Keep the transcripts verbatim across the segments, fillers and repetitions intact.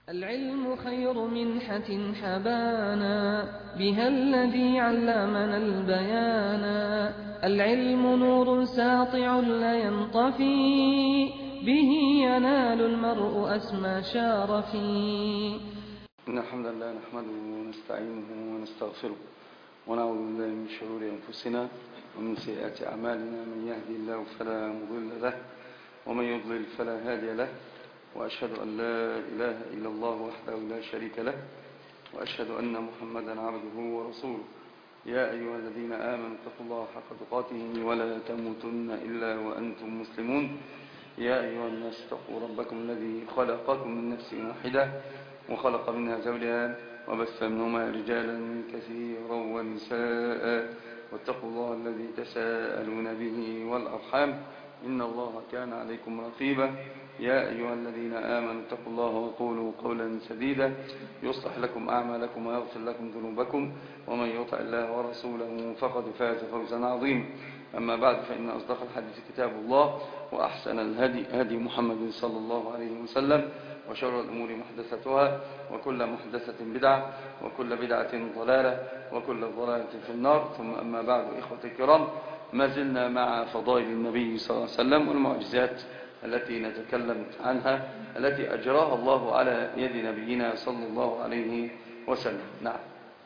العلم خير منحة حبانا بها الذي علمنا البيانا. العلم نور ساطع لا ينطفي به ينال المرء أسمى شارفي. إن الحمد لله نحمده ونستعينه ونستغفره ونعوذ بالله من شرور أنفسنا ومن سيئات أعمالنا. من يهدي الله فلا مضل له ومن يضلل فلا هادي له، وأشهد أن لا إله إلا الله وحده لا شريك له، وأشهد أن محمدا عبده ورسوله. يا أيها الذين آمنوا اتقوا الله حق تقاته ولا تموتن إلا وأنتم مسلمون. يا أيها الناس اتقوا ربكم الذي خلقكم من نفس واحدة وخلق منها زوجها وبث منهما رجالا كثيرا ونساء، واتقوا الله الذي تساءلون به والأرحام إن الله كان عليكم رقيبا. يا أيها الذين آمنوا اتقوا الله وقولوا قولا سديدا يصلح لكم أعمالكم ويغفر لكم ذنوبكم، ومن يطع الله ورسوله فقد فاز فوزا عظيما. أما بعد، فإن أصدق الحديث كتاب الله، وأحسن الهدي هدي محمد صلى الله عليه وسلم، وشر الأمور محدثتها، وكل محدثة بدعة، وكل بدعة ضلالة، وكل ضلالة في النار. ثم أما بعد، إخوة الكرام، ما زلنا مع فضائل النبي صلى الله عليه وسلم والمعجزات التي نتكلم عنها، التي أجراها الله على يد نبينا صلى الله عليه وسلم. نعم.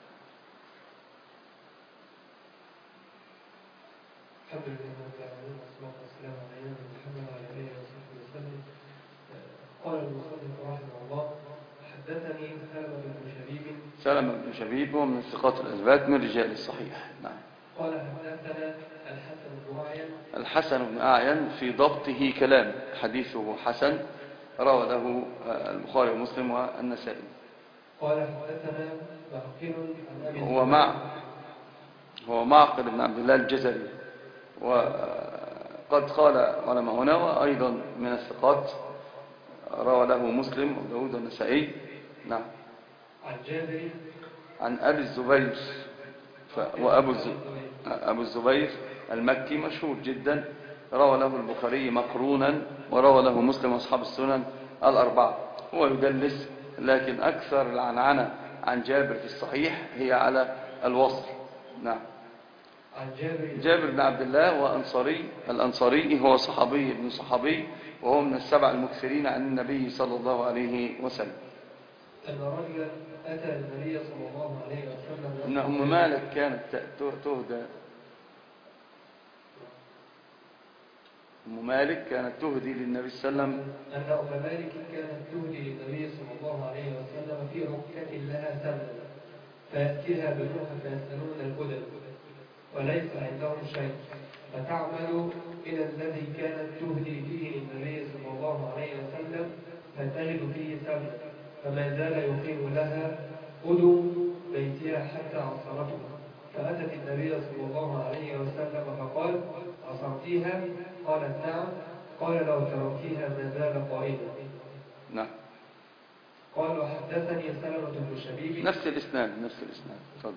الحمد لله رب العالمين، والصلاة والسلام على نبينا محمد وعلى آله وصحبه وسلم. قال المصنف رحمه الله: حدثني سلمة بن شبيب. سلمة بن شبيب هو من الثقات الأثبات من رجال الصحيح. نعم. قال حدثنا الحسن بن أعين. الحسن بن أعين في ضبطه كلام، حديثه حسن، روى له البخاري ومسلم والنسائي. قال حدثنا معقل عن أبي هو مع هو معقل بن عبد الله الجزري، وقد قال علماء هنا وأيضا من الثقات، روى له مسلم وداود والنسائي. نعم. عن جابر عن أبي الزبير، وأبو أبو الزبير المكي مشهور جدا، روى له البخاري مقرونا، وروى له مسلم وأصحاب السنن الأربعة. هو يدلس، لكن أكثر العنعنة عن جابر في الصحيح هي على الوصل. نعم. عن جابر جابر بن عبد الله وأنصاري، الأنصاري هو صحابي ابن صحابي، وهو من السبع المكثرين عن النبي صلى الله عليه وسلم. أن رجلا أتى النبي صلى الله عليه وسلم إن أم مالك كانت تهدى أم مالك كانت تهدي للنبي صلى الله عليه وسلم. أن أم مالك كانت تهدي للنبي صلى الله عليه وسلم في عكة لها ثمن، فيأتيها بنوها فيسألون الهدى وليس عندهم شيء، فتعمل إلى الذي كانت تهدي فيه للنبي صلى الله عليه وسلم فتجد فيه ثمن، فما زال يقيم لها أدو بيتها حتى عصرته. فأتت النبي صلى الله عليه وسلم فقال: عصرتيها؟ قالت: نعم. قال: لو تركتيها ما زال قائما. نعم. قال: وحدثني سلمة بن شبيب. نفس الإسناد نفس الإسناد تفضل.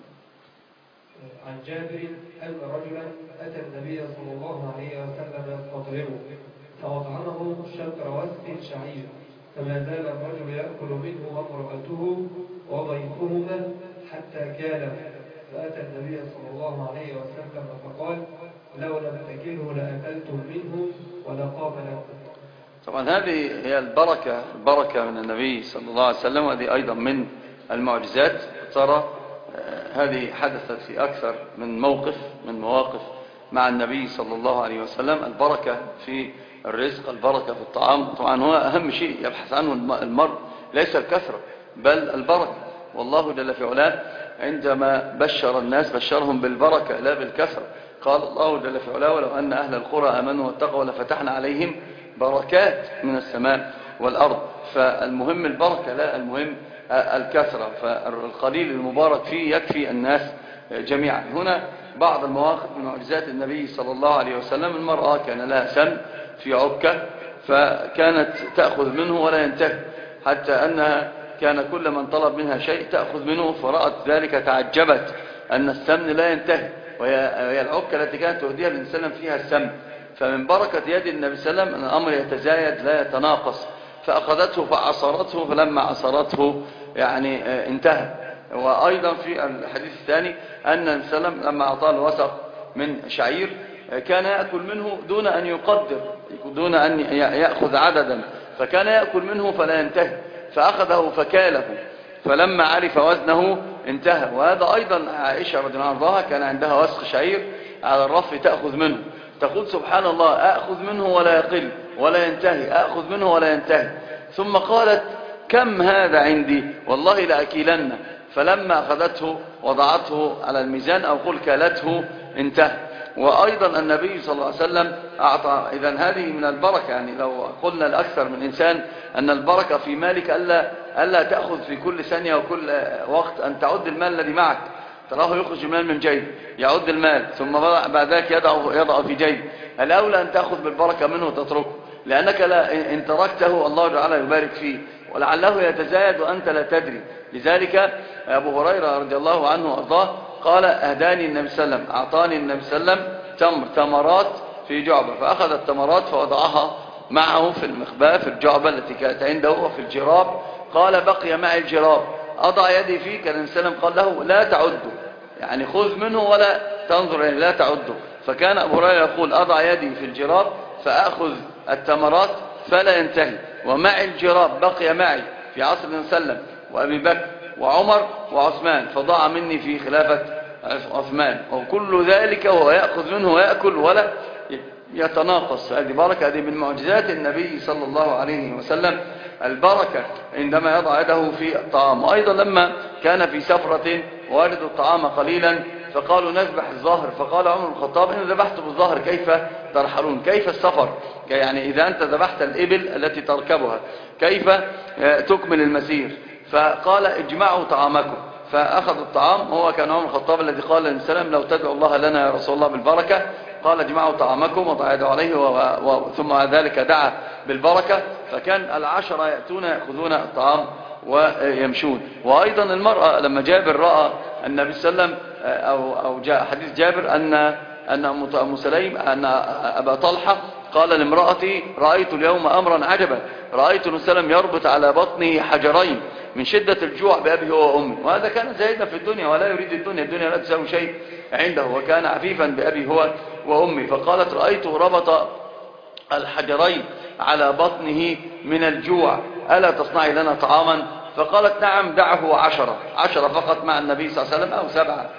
عن جابر أن رجلا أتى النبي صلى الله عليه وسلم يستطعمه، فأطعمه شطر وسط شعير، فما زال الرجل يأكل منه وامرأته وضيفهما حتى كان. فأتى النبي صلى الله عليه وسلم فقال: لو لم تكله لأكلتم منه ولقام لكم. طبعا هذه هي البركة البركة من النبي صلى الله عليه وسلم، وهذه أيضا من المعجزات. ترى هذه حدثت في أكثر من موقف من مواقف مع النبي صلى الله عليه وسلم. البركة في الرزق، البركة في الطعام. طبعا هو أهم شيء يبحث عنه المرء ليس الكثرة بل البركة، والله جل في علاه عندما بشر الناس بشرهم بالبركة لا بالكثرة. قال الله جل في علاه: ولو أن أهل القرى آمنوا واتقوا لفتحنا عليهم بركات من السماء والأرض. فالمهم البركة لا المهم الكثرة، فالقليل المبارك فيه يكفي الناس جميعا. هنا بعض المواقف من معجزات النبي صلى الله عليه وسلم: المرأة كان لها سم في عكة، فكانت تأخذ منه ولا ينتهي، حتى أنها كان كل من طلب منها شيء تأخذ منه، فرأت ذلك تعجبت أن السمن لا ينتهي، وهي العكة التي كانت تهديها للنبي فيها السمن. فمن بركة يد النبي صلى الله عليه وسلم أن الأمر يتزايد لا يتناقص. فأخذته فعصرته، فلما عصرته يعني انتهى. وأيضا في الحديث الثاني أن النبي صلى الله عليه وسلم لما أعطاه الوسق من شعير كان يأكل منه دون أن يقدر، دون أن يأخذ عددا، فكان يأكل منه فلا ينتهي، فأخذه فكاله، فلما عرف وزنه انتهى. وهذا أيضا عائشة رضي الله عنها كان عندها وسق شعير على الرف تأخذ منه، تقول سبحان الله أأخذ منه ولا يقل ولا ينتهي، أأخذ منه ولا ينتهي. ثم قالت كم هذا عندي والله لأكيلن، فلما أخذته وضعته على الميزان أو قل كالته انتهى. وأيضا النبي صلى الله عليه وسلم أعطى، إذن هذه من البركة. يعني لو قلنا لأكثر من إنسان أن البركة في مالك ألا, ألا تأخذ في كل ثانية وكل وقت، أن تعد المال الذي معك، تراه يخرج المال من جيب يعد المال ثم بعد ذلك يضع, يضع في جيب، الأولى أن تأخذ بالبركة منه وتتركه، لأنك لا إن تركته الله تعالى يبارك فيه ولعله يتزايد وأنت لا تدري. لذلك أبو هريرة رضي الله عنه وأرضاه قال أهداني النبي صلى الله عليه وسلم، أعطاني النبي صلى الله عليه وسلم تمر تمرات في جعبة، فأخذ التمرات فوضعها معه في المخباه في الجعبة التي كانت عنده وفي الجراب. قال بقي معي الجراب، أضع يدي فيه، كان النبي صلى الله عليه وسلم قال له لا تعده، يعني خذ منه ولا تنظر يعني لا تعده. فكان أبو هريرة يقول أضع يدي في الجراب فأخذ التمرات فلا ينتهي، ومعي الجراب بقي معي في عصر النبي صلى الله عليه وسلم وأبي بكر وعمر وعثمان، فضاع مني في خلافة عثمان، وكل ذلك وهو يأخذ منه ويأكل ولا يتناقص. هذه بركة، هذه من معجزات النبي صلى الله عليه وسلم البركة عندما يضع يده في الطعام. وأيضا لما كان في سفرة ووجدوا الطعام قليلا فقالوا نذبح الظهر، فقال عمر بن الخطاب إن ذبحت بالظهر كيف ترحلون؟ كيف السفر؟ يعني إذا أنت ذبحت الإبل التي تركبها كيف تكمل المسير؟ فقال اجمعوا طعامكم، فأخذوا الطعام. هو كان عمر بن الخطاب الذي قال للنبي صلى الله عليه وسلم لو تدعو الله لنا يا رسول الله بالبركة، قال اجمعوا طعامكم وضع يده عليه و... و... ثم ذلك دعا بالبركة. فكان العشرة يأتون يأخذون الطعام ويمشون. وأيضا المرأة لما جابر رأى النبي صلى الله عليه وسلم أو, أو جاء حديث جابر أن أن أم سليم أن أبا طلحة قال لامرأتي رأيت اليوم أمرا عجبا، رأيت النبي صلى الله عليه وسلم يربط على بطنه حجرين من شدة الجوع بأبي هو وأمي. وهذا كان زاهدا في الدنيا ولا يريد الدنيا، الدنيا لا تساوي شيء عنده، وكان عفيفا بأبي هو وأمي. فقالت رأيته ربط الحجرين على بطنه من الجوع، ألا تصنعي لنا طعاما؟ فقالت نعم دعه عشرة عشرة فقط مع النبي صلى الله عليه وسلم أو سبعة.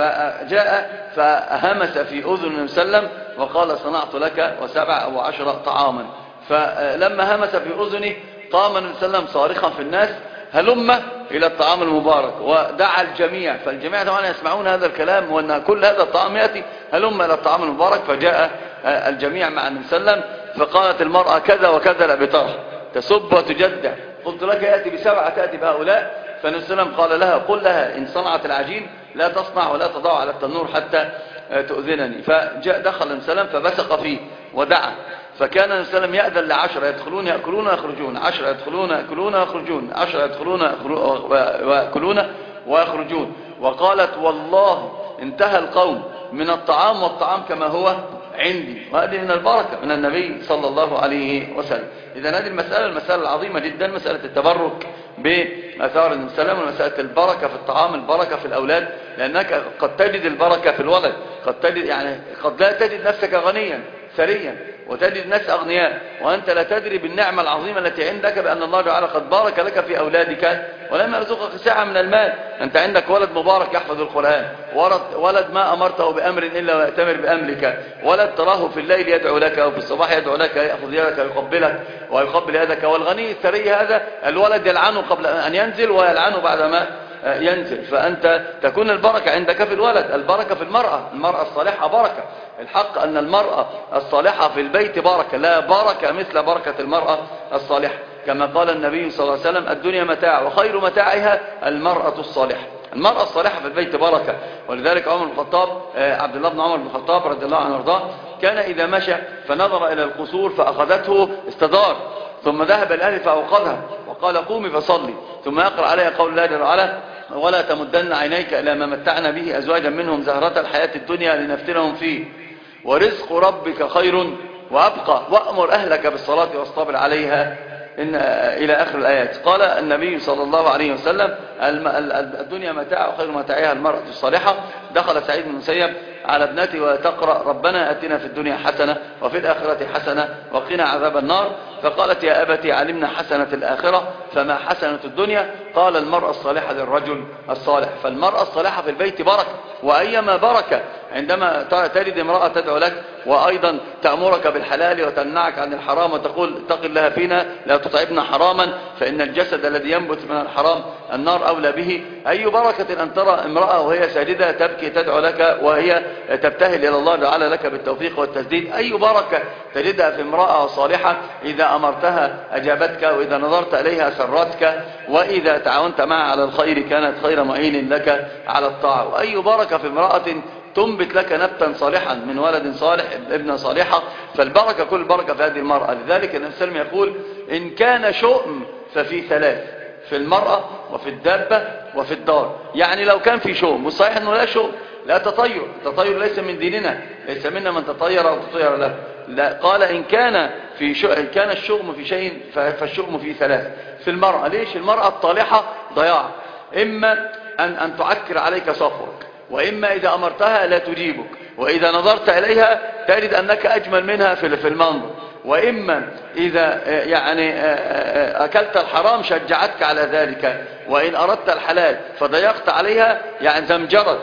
فجاء فهمس في أذن النبي صلى الله عليه وسلم وقال صنعت لك وسبعة أو عشرة طعاما. فلما همس في أذنه قام النبي صلى الله عليه وسلم صارخا في الناس هلم إلى الطعام المبارك، ودعا الجميع، فالجميع طبعا يسمعون هذا الكلام وأن كل هذا الطعام يأتي هلم إلى الطعام المبارك. فجاء الجميع مع النبي صلى الله عليه وسلم، فقالت المرأة كذا وكذا لا بطرح تسب وتجدع، قلت لك يأتي بسبعة تأتي بهؤلاء. فالنبي صلى الله عليه وسلم قال لها قل لها إن صنعت العجين لا تصنع ولا تضع على التنور حتى تؤذنني. فجاء دخل النبي صلى الله عليه وسلم فبسق فيه ودعا، فكان النبي صلى الله عليه وسلم يأذن لعشرة يدخلون يأكلون ويخرجون، عشرة يدخلون يأكلون ويخرجون، عشرة يدخلون ويأكلون ويخرجون. وقالت والله انتهى القوم من الطعام والطعام كما هو عندي. وهذه من البركة من النبي صلى الله عليه وسلم. إذن هذه المسألة المسألة العظيمة جدا، مسألة التبرك بآثار النبي صلى الله عليه وسلم، ومسألة البركة في الطعام، البركة في الأولاد، لأنك قد تجد البركة في الولد، قد تجد يعني قد لا تجد نفسك غنيا ثريا وتجد ناس أغنياء وأنت لا تدري بالنعمة العظيمة التي عندك بأن الله تعالى قد بارك لك في أولادك ولم يرزقك ساعة من المال. أنت عندك ولد مبارك يحفظ القرآن، ولد ما أمرته بأمر إلا ويأتمر بأمرك، ولد تراه في الليل يدعو لك وفي الصباح يدعو لك، يأخذ يدك ويقبلك ويقبل يدك. والغني الثري هذا الولد يلعنه قبل أن ينزل ويلعنه بعدما ينزل. فأنت تكون البركة عندك في الولد. البركة في المرأة، المرأة الصالحة بركة. الحق أن المرأة الصالحة في البيت بركة، لا بركة مثل بركة المرأة الصالحة، كما قال النبي صلى الله عليه وسلم الدنيا متاع وخير متاعها المرأة الصالحة. المرأة الصالحة في البيت بركة. ولذلك عمر بن الخطاب عبد الله بن عمر بن الخطاب رضي الله عنه وارضاه كان إذا مشى فنظر إلى القصور فأخذته استدار، ثم ذهب الأهل فأوقظها وقال قومي فصلي، ثم يقرأ عليها قول الله جل وعلا ولا تمدن عينيك إلى ما متعنا به أزواجا منهم زهرة الحياة الدنيا لنفتنهم فيه ورزق ربك خير وأبقى وأمر أهلك بالصلاة واصطبر عليها إن إلى آخر الآيات. قال النبي صلى الله عليه وسلم الدنيا متاع وخير متاعها المرأة الصالحة. دخل سعيد بن المسيب على ابنته وتقرأ ربنا آتنا في الدنيا حسنة وفي الآخرة حسنة وقنا عذاب النار، فقالت يا أبتي علمنا حسنة الآخرة فما حسنة الدنيا؟ قال المرأة الصالحة للرجل الصالح. فالمرأة الصالحة في البيت بركة، وأيما بركة عندما تجد امرأة تدعو لك وأيضا تأمرك بالحلال وتمنعك عن الحرام وتقول اتق الله فينا لا تطعبنا حراما فإن الجسد الذي ينبت من الحرام النار أولى به. أي بركة أن ترى امرأة وهي ساجدة تبكي تدعو لك وهي تبتهل إلى الله تعالى لك بالتوفيق والتسديد. أي بركة تجدها في امرأة صالحة إذا أمرتها أجابتك، وإذا نظرت إليها سرتك، وإذا تعاونت معها على الخير كانت خير معين لك على الطاعة. وأي بركة في امرأة تنبت لك نبتا صالحا من ولد صالح ابن صالحة. فالبركة كل بركة في هذه المرأة. لذلك النبي صلى الله عليه وسلم يقول إن كان شؤم ففي ثلاث: في المرأة وفي الدابة وفي الدار. يعني لو كان في شؤم، والصحيح أنه لا شؤم لا تطير، التطير ليس من ديننا، ليس منا من تطير أو تطير له. لا، قال إن كان في شؤم، إن كان الشؤم في شيء فالشؤم في ثلاث: في المرأة. ليش؟ المرأة الطالحة ضياع، إما أن, أن تعكر عليك صفوك، وإما إذا أمرتها لا تجيبك، وإذا نظرت إليها تجد أنك أجمل منها في المنظر، وإما إذا يعني أكلت الحرام شجعتك على ذلك، وإن أردت الحلال فضيقت عليها يعني زمجرت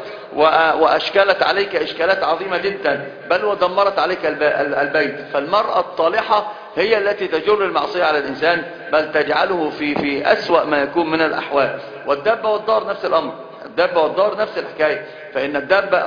وأشكلت عليك إشكالات عظيمة جدا، بل ودمرت عليك البيت. فالمرأة الطالحة هي التي تجر المعصية على الإنسان، بل تجعله في في أسوأ ما يكون من الأحوال. والدابة والدار نفس الأمر، الدابة والدار نفس الحكاية. فإن الدابة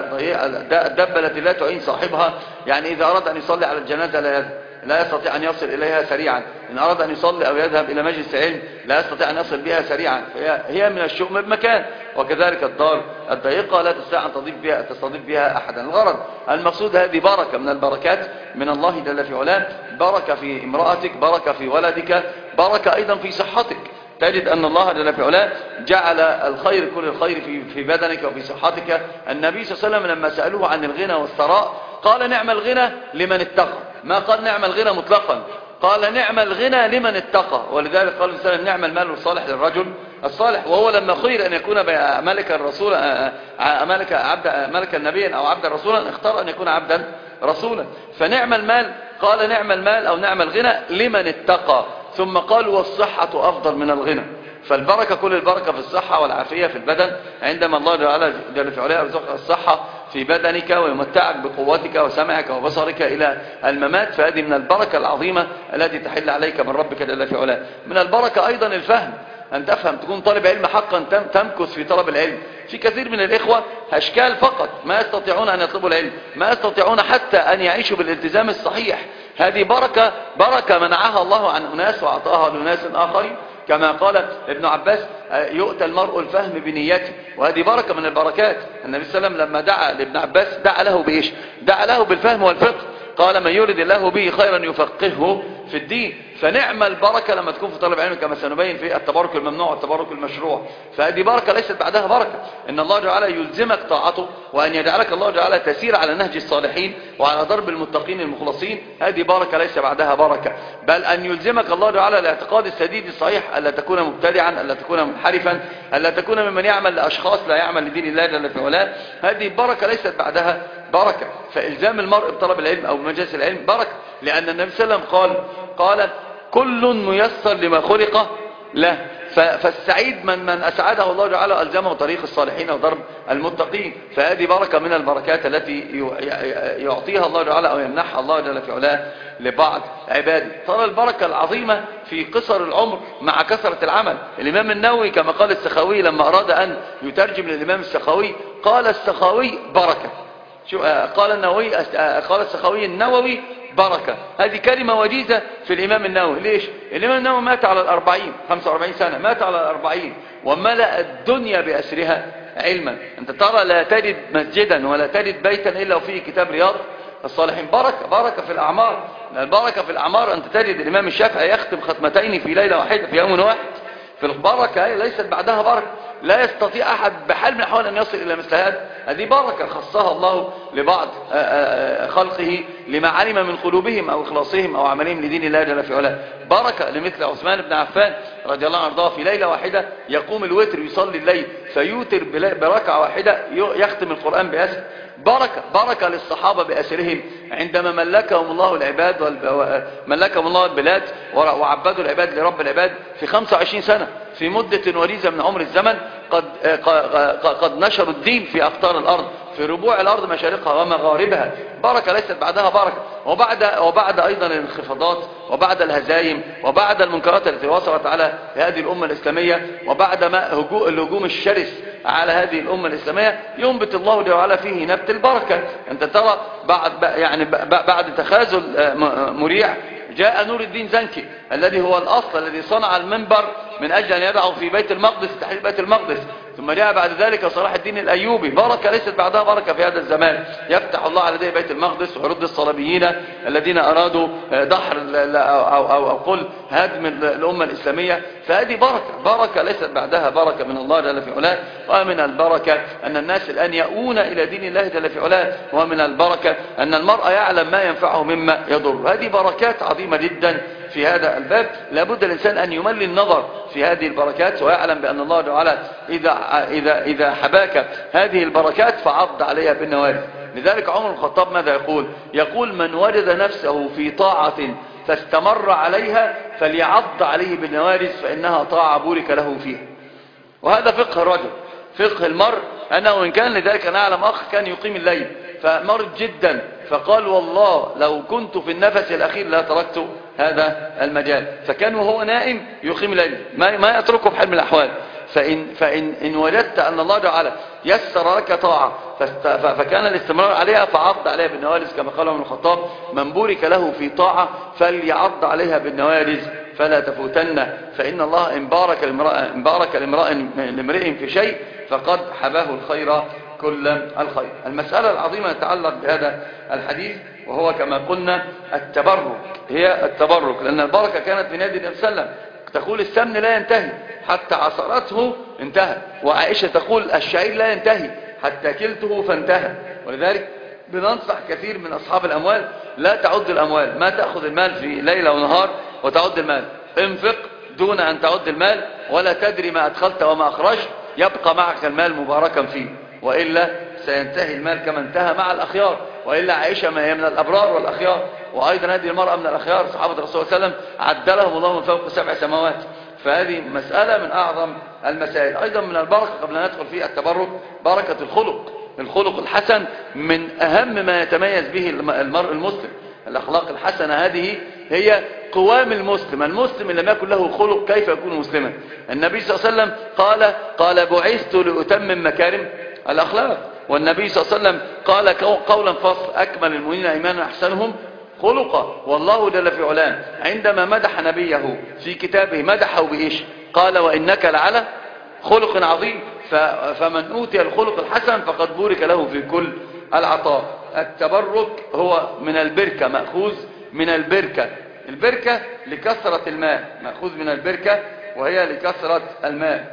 الدابة التي لا تعين صاحبها، يعني إذا أراد أن يصلي على الجنازة لا يذهب، لا يستطيع أن يصل إليها سريعا. إن أراد أن يصلي أو يذهب إلى مجلس علم لا يستطيع أن يصل بها سريعا، فهي هي من الشؤم بمكان. وكذلك الدار الضيقة لا تستطيع أن تضيف بها تستضيف بها أحدا. الغرض المقصود هذه بركة من البركات من الله جل في علاه، بركة في امرأتك، بركة في ولدك، بركة أيضا في صحتك. تجد أن الله جل في علاه جعل الخير كل الخير في في بدنك وفي صحتك. النبي صلى الله عليه وسلم لما سألوه عن الغنى والثراء قال نعم الغنى لمن اتقى، ما قال نعم الغنى مطلقا، قال نعم الغنى لمن اتقى. ولذلك قال النبي صلى الله عليه وسلم نعم المال الصالح للرجل الصالح. وهو لما خير أن يكون ملك الرسول ملك عبد ملك النبي أو عبد رسولا اختار أن يكون عبدا رسولا. فنعم المال قال نعم المال أو نعم الغنى لمن اتقى، ثم قال والصحة أفضل من الغنى. فالبركة كل البركة في الصحة والعافية في البدن، عندما الله جل في علاه يرزقك الصحة في بدنك ويمتعك بقوتك وسمعك وبصرك إلى الممات، فهذه من البركة العظيمة التي تحل عليك من ربك جل في علاه. من البركة أيضا الفهم، أن تفهم، تكون طالب علم حقا، تمكث في طلب العلم. في كثير من الإخوة أشكال فقط، ما يستطيعون أن يطلبوا العلم، ما يستطيعون حتى أن يعيشوا بالالتزام الصحيح. هذه بركة بركة منعها الله عن أناس وأعطاها لناس آخرين، كما قال ابن عباس يؤتى المرء الفهم بنيته، وهذه بركة من البركات. النبي صلى الله عليه وسلم لما دعا لابن عباس دعا له بإيش؟ دعا له بالفهم والفقه. قال من يرد الله به خيرا يفقهه في الدين. فنعم البركة لما تكون في طلب علم، كما سنبين في التبارك الممنوع والتبارك المشروع. فهذه بركة ليست بعدها بركة. إن الله تعالى يلزمك طاعته، وأن يجعلك الله تعالى تسير على نهج الصالحين وعلى ضرب المتقين المخلصين، هذه بركة ليس بعدها بركة. بل أن يلزمك الله تعالى الاعتقاد السديد الصحيح، ألا تكون مبتدعا، ألا تكون منحرفا، ألا تكون ممن يعمل لأشخاص لا يعمل لدين الله جل في علاه. هذه بركة ليست بعدها بركة. فإلزام المرء بطلب العلم أو مجلس العلم بركة، لأن النبي صلى الله عليه وسلم قال قال كل ميسر لما خلق له. فالسعيد من من أسعده الله تعالى ألزمه طريق الصالحين وضرب المتقين. فهذه بركة من البركات التي يعطيها الله تعالى أو يمنحها الله جل في علاه لبعض عباده. ترى البركة العظيمة في قصر العمر مع كثرة العمل. الإمام النووي كما قال السخاوي لما أراد أن يترجم للإمام السخاوي قال السخاوي بركة. شو قال النووي؟ قال السخاوي النووي بركة. هذه كلمة وجيزة في الإمام النووي. ليش؟ الإمام النووي مات على الأربعين، خمسة وأربعين سنة، مات على الأربعين وملأ الدنيا بأسرها علما. أنت ترى لا تجد مسجدا ولا تجد بيتا إلا وفيه كتاب رياض الصالحين. بركة بركة في الأعمار. البركة في الأعمار أنت تجد الإمام الشافعي يختم ختمتين في ليلة واحدة في يوم واحد. في البركة ليست بعدها بركة، لا يستطيع أحد بحال من الأحوال أن يصل إلى مثل هذا. هذه بركة خصها الله لبعض خلقه لما علم من قلوبهم أو إخلاصهم أو عملهم لدين الله جل في علاه. بركة لمثل عثمان بن عفان رضي الله عنه في ليلة واحدة يقوم الوتر يصلي الليل فيوتر بركعة واحدة يختم القرآن بأسر. بركة بركة للصحابة بأسرهم عندما ملكهم الله العباد ملكهم الله البلاد وعبدوا العباد لرب العباد في خمسة وعشرين سنة في مدة وريزة من عمر الزمن. قد قد نشروا الدين في أقطار الأرض في ربوع الأرض مشارقها ومغاربها. بركة ليست بعدها بركة. وبعد وبعد أيضا الانخفاضات وبعد الهزايم وبعد المنكرات التي وصلت على هذه الأمة الإسلامية وبعد ما الهجوم الشرس على هذه الأمة الإسلامية ينبت الله جل وعلا فيه نبت البركة. أنت ترى بعد يعني بعد تخاذل مريع جاء نور الدين زنكي الذي هو الأصل الذي صنع المنبر من أجل أن يضعه في بيت المقدس تحرير بيت المقدس. ثم جاء بعد ذلك صلاح الدين الأيوبي. بركة ليست بعدها بركة في هذا الزمان. يفتح الله على يديه بيت المقدس ويرد الصليبيين الذين أرادوا دحر أو أو أو قل هدم الأمة الإسلامية. فهذه بركة بركة ليست بعدها بركة من الله جل في علاه. ومن البركة أن الناس الآن يأوون إلى دين الله جل في علاه. ومن البركة أن المرء يعلم ما ينفعه مما يضر. هذه بركات عظيمة جدا في هذا الباب. لابد الإنسان أن يملي النظر في هذه البركات ويعلم بأن الله تعالى إذا, إذا, إذا حباك هذه البركات فعض عليها بالنوارذ. لذلك عمر الخطاب ماذا يقول؟ يقول من وجد نفسه في طاعة فاستمر عليها فليعض عليه بالنوارذ فإنها طاعة بورك له فيها. وهذا فقه الرجل فقه المرء. أنا وإن كان لذلك أنا أعلم أخ كان يقيم الليل فمرض جدا فقال والله لو كنت في النفس الأخير لا تركت هذا المجال. فكان وهو نائم يقيم الليل ما, ما يتركه بحال من الأحوال. فإن, فإن إن وجدت أن الله تعالى يسر لك طاعة فكان الاستمرار عليها فعض عليها بالنوارذ كما قال ابن الخطاب من بورك له في طاعة فليعض عليها بالنوارذ فلا تفوتن فإن الله إن بارك إن بارك لامرئ في شيء فقد حباه الخير كل الخير. المسألة العظيمة تتعلق بهذا الحديث وهو كما قلنا التبرك. هي التبرك لأن البركة كانت في نادي النبي صلى الله عليه وسلم تقول السمن لا ينتهي حتى عصرته انتهى. وعائشة تقول الشعير لا ينتهي حتى كلته فانتهى. ولذلك بننصح كثير من أصحاب الأموال لا تعد الأموال. ما تأخذ المال في ليلة ونهار وتعد المال. انفق دون أن تعد المال ولا تدري ما أدخلت وما أخرجت يبقى معك المال مباركا فيه وإلا سينتهي المال كما انتهى مع الأخيار. وإلا عائشة ما هي من الأبرار والأخيار وأيضا هذه المرأة من الأخيار صحابة الرسول صلى الله عليه وسلم عدلهم الله من فوق سبع سماوات. فهذه مسألة من أعظم المسائل. أيضا من البركة قبل أن ندخل في التبرك بركة الخلق. الخلق الحسن من أهم ما يتميز به المرء المسلم. الأخلاق الحسنة هذه هي قوام المسلم. المسلم لم يكن له خلق كيف يكون مسلما؟ النبي صلى الله عليه وسلم قال قال بعثت لأتمم مكارم الأخلاق. والنبي صلى الله عليه وسلم قال قولا فصل أكمل المؤمنين إيمانا أحسنهم خلقا. والله جل في علاه عندما مدح نبيه في كتابه مدحه بإيش؟ قال وإنك لعلى خلق عظيم. فمن أوتي الخلق الحسن فقد بورك له في كل العطاء. التبرك هو من البركة مأخوذ من البركة. البركة لكثرة الماء مأخوذ من البركة وهي لكثرة الماء.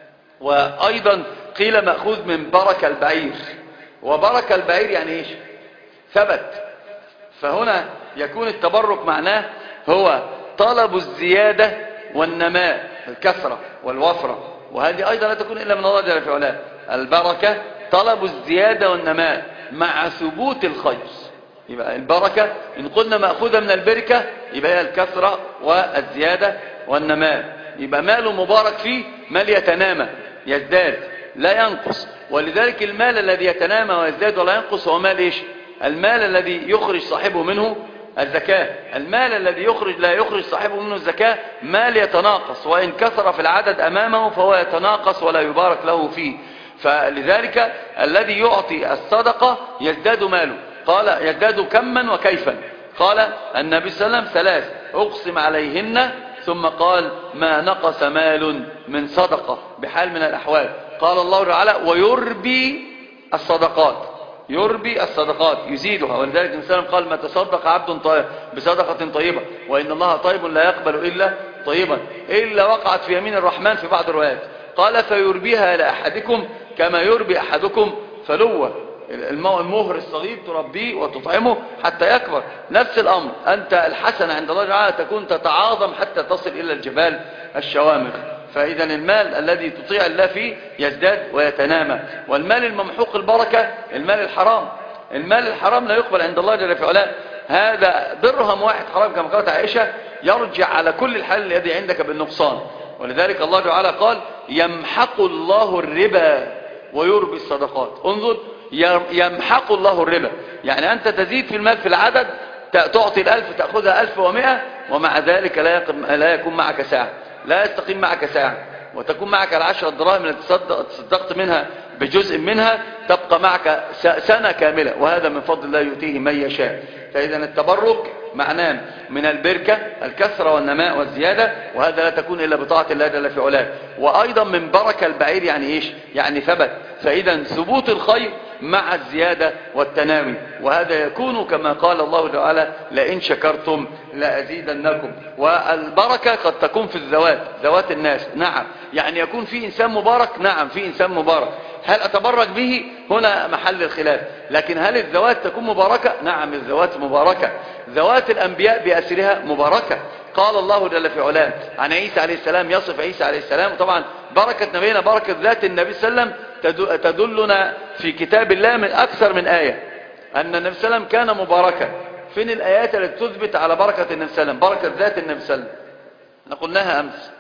وأيضا قيل مأخوذ من بركة البعير. وبركة البعير يعني إيش؟ ثبت. فهنا يكون التبرك معناه هو طلب الزيادة والنماء الكثرة والوفرة. وهذه أيضا لا تكون إلا من الله جل في علاه. البركة طلب الزيادة والنماء مع ثبوت الخير. يبقى البركة إن قلنا مأخوذة من البركة يبقى هي الكثرة والزيادة والنماء. يبقى مال مبارك فيه مال يتنامى يزداد لا ينقص. ولذلك المال الذي يتنامى ويزداد ولا ينقص هو مال إيش؟ المال الذي يخرج صاحبه منه الزكاة. المال الذي يخرج لا يخرج صاحبه منه الزكاة مال يتناقص وإن كثر في العدد أمامه فهو يتناقص ولا يبارك له فيه. فلذلك الذي يعطي الصدقة يزداد ماله. قال يزداد كما وكيفا. قال النبي صلى الله عليه وسلم ثلاث أقسم عليهن ثم قال ما نقص مال من صدقة بحال من الأحوال. قال الله تعالى ويربي الصدقات. يربي الصدقات يزيدها. ولذلك الإنسان قال ما تصدق عبد طيب بصدقة طيبة وإن الله طيب لا يقبل إلا طيبا إلا وقعت في يمين الرحمن في بعض الروايات. قال فيربيها لأحدكم كما يربي أحدكم فلوة، المهر الصغير تربيه وتطعمه حتى يكبر. نفس الأمر، أنت الحسنة عند الله تعالى تكون تتعاظم حتى تصل إلى الجبال الشوامخ. فإذا المال الذي تطيع الله فيه يزداد ويتنامى. والمال الممحوق البركة المال الحرام، المال الحرام لا يقبل عند الله جل في علاه. هذا درهم واحد حرام كما قالت عائشة يرجع على كل الحال الذي عندك بالنقصان. ولذلك الله تعالى قال يمحق الله الربا ويربي الصدقات. انظر، يمحق الله الربا، يعني أنت تزيد في المال في العدد، تعطي الألف تأخذها ألف ومئة، ومع ذلك لا يكون معك ساعة، لا يستقيم معك ساعة، وتكون معك العشرة دراهم التي تصدقت منها بجزء منها تبقى معك سنة كاملة، وهذا من فضل الله يؤتيه من يشاء. فإذا التبرك معناه من البركة الكثرة والنماء والزيادة، وهذا لا تكون إلا بطاعة الله جل في علاه. وأيضا من بركة البعير يعني إيش؟ يعني ثبت. فإذا ثبوت الخير مع الزيادة والتناوي، وهذا يكون كما قال الله تعالى لئن شكرتم لأزيدنكم. والبركة قد تكون في الذوات، ذوات الناس، نعم، يعني يكون في إنسان مبارك، نعم في إنسان مبارك، هل أتبرك به؟ هنا محل الخلاف. لكن هل الذوات تكون مباركة؟ نعم الذوات مباركة، ذوات الأنبياء بأسرها مباركة. قال الله جل في علاه عن عيسى عليه السلام، يصف عيسى عليه السلام، طبعا بركة نبينا بركة ذات النبي صلى الله عليه وسلم تدلنا في كتاب الله من أكثر من آية أن النبي صلى الله عليه وسلم كان مباركا. فين الآيات التي تثبت على بركة النبي صلى الله عليه وسلم، بركة ذات النبي صلى الله عليه وسلم؟ احنا قلناها أمس،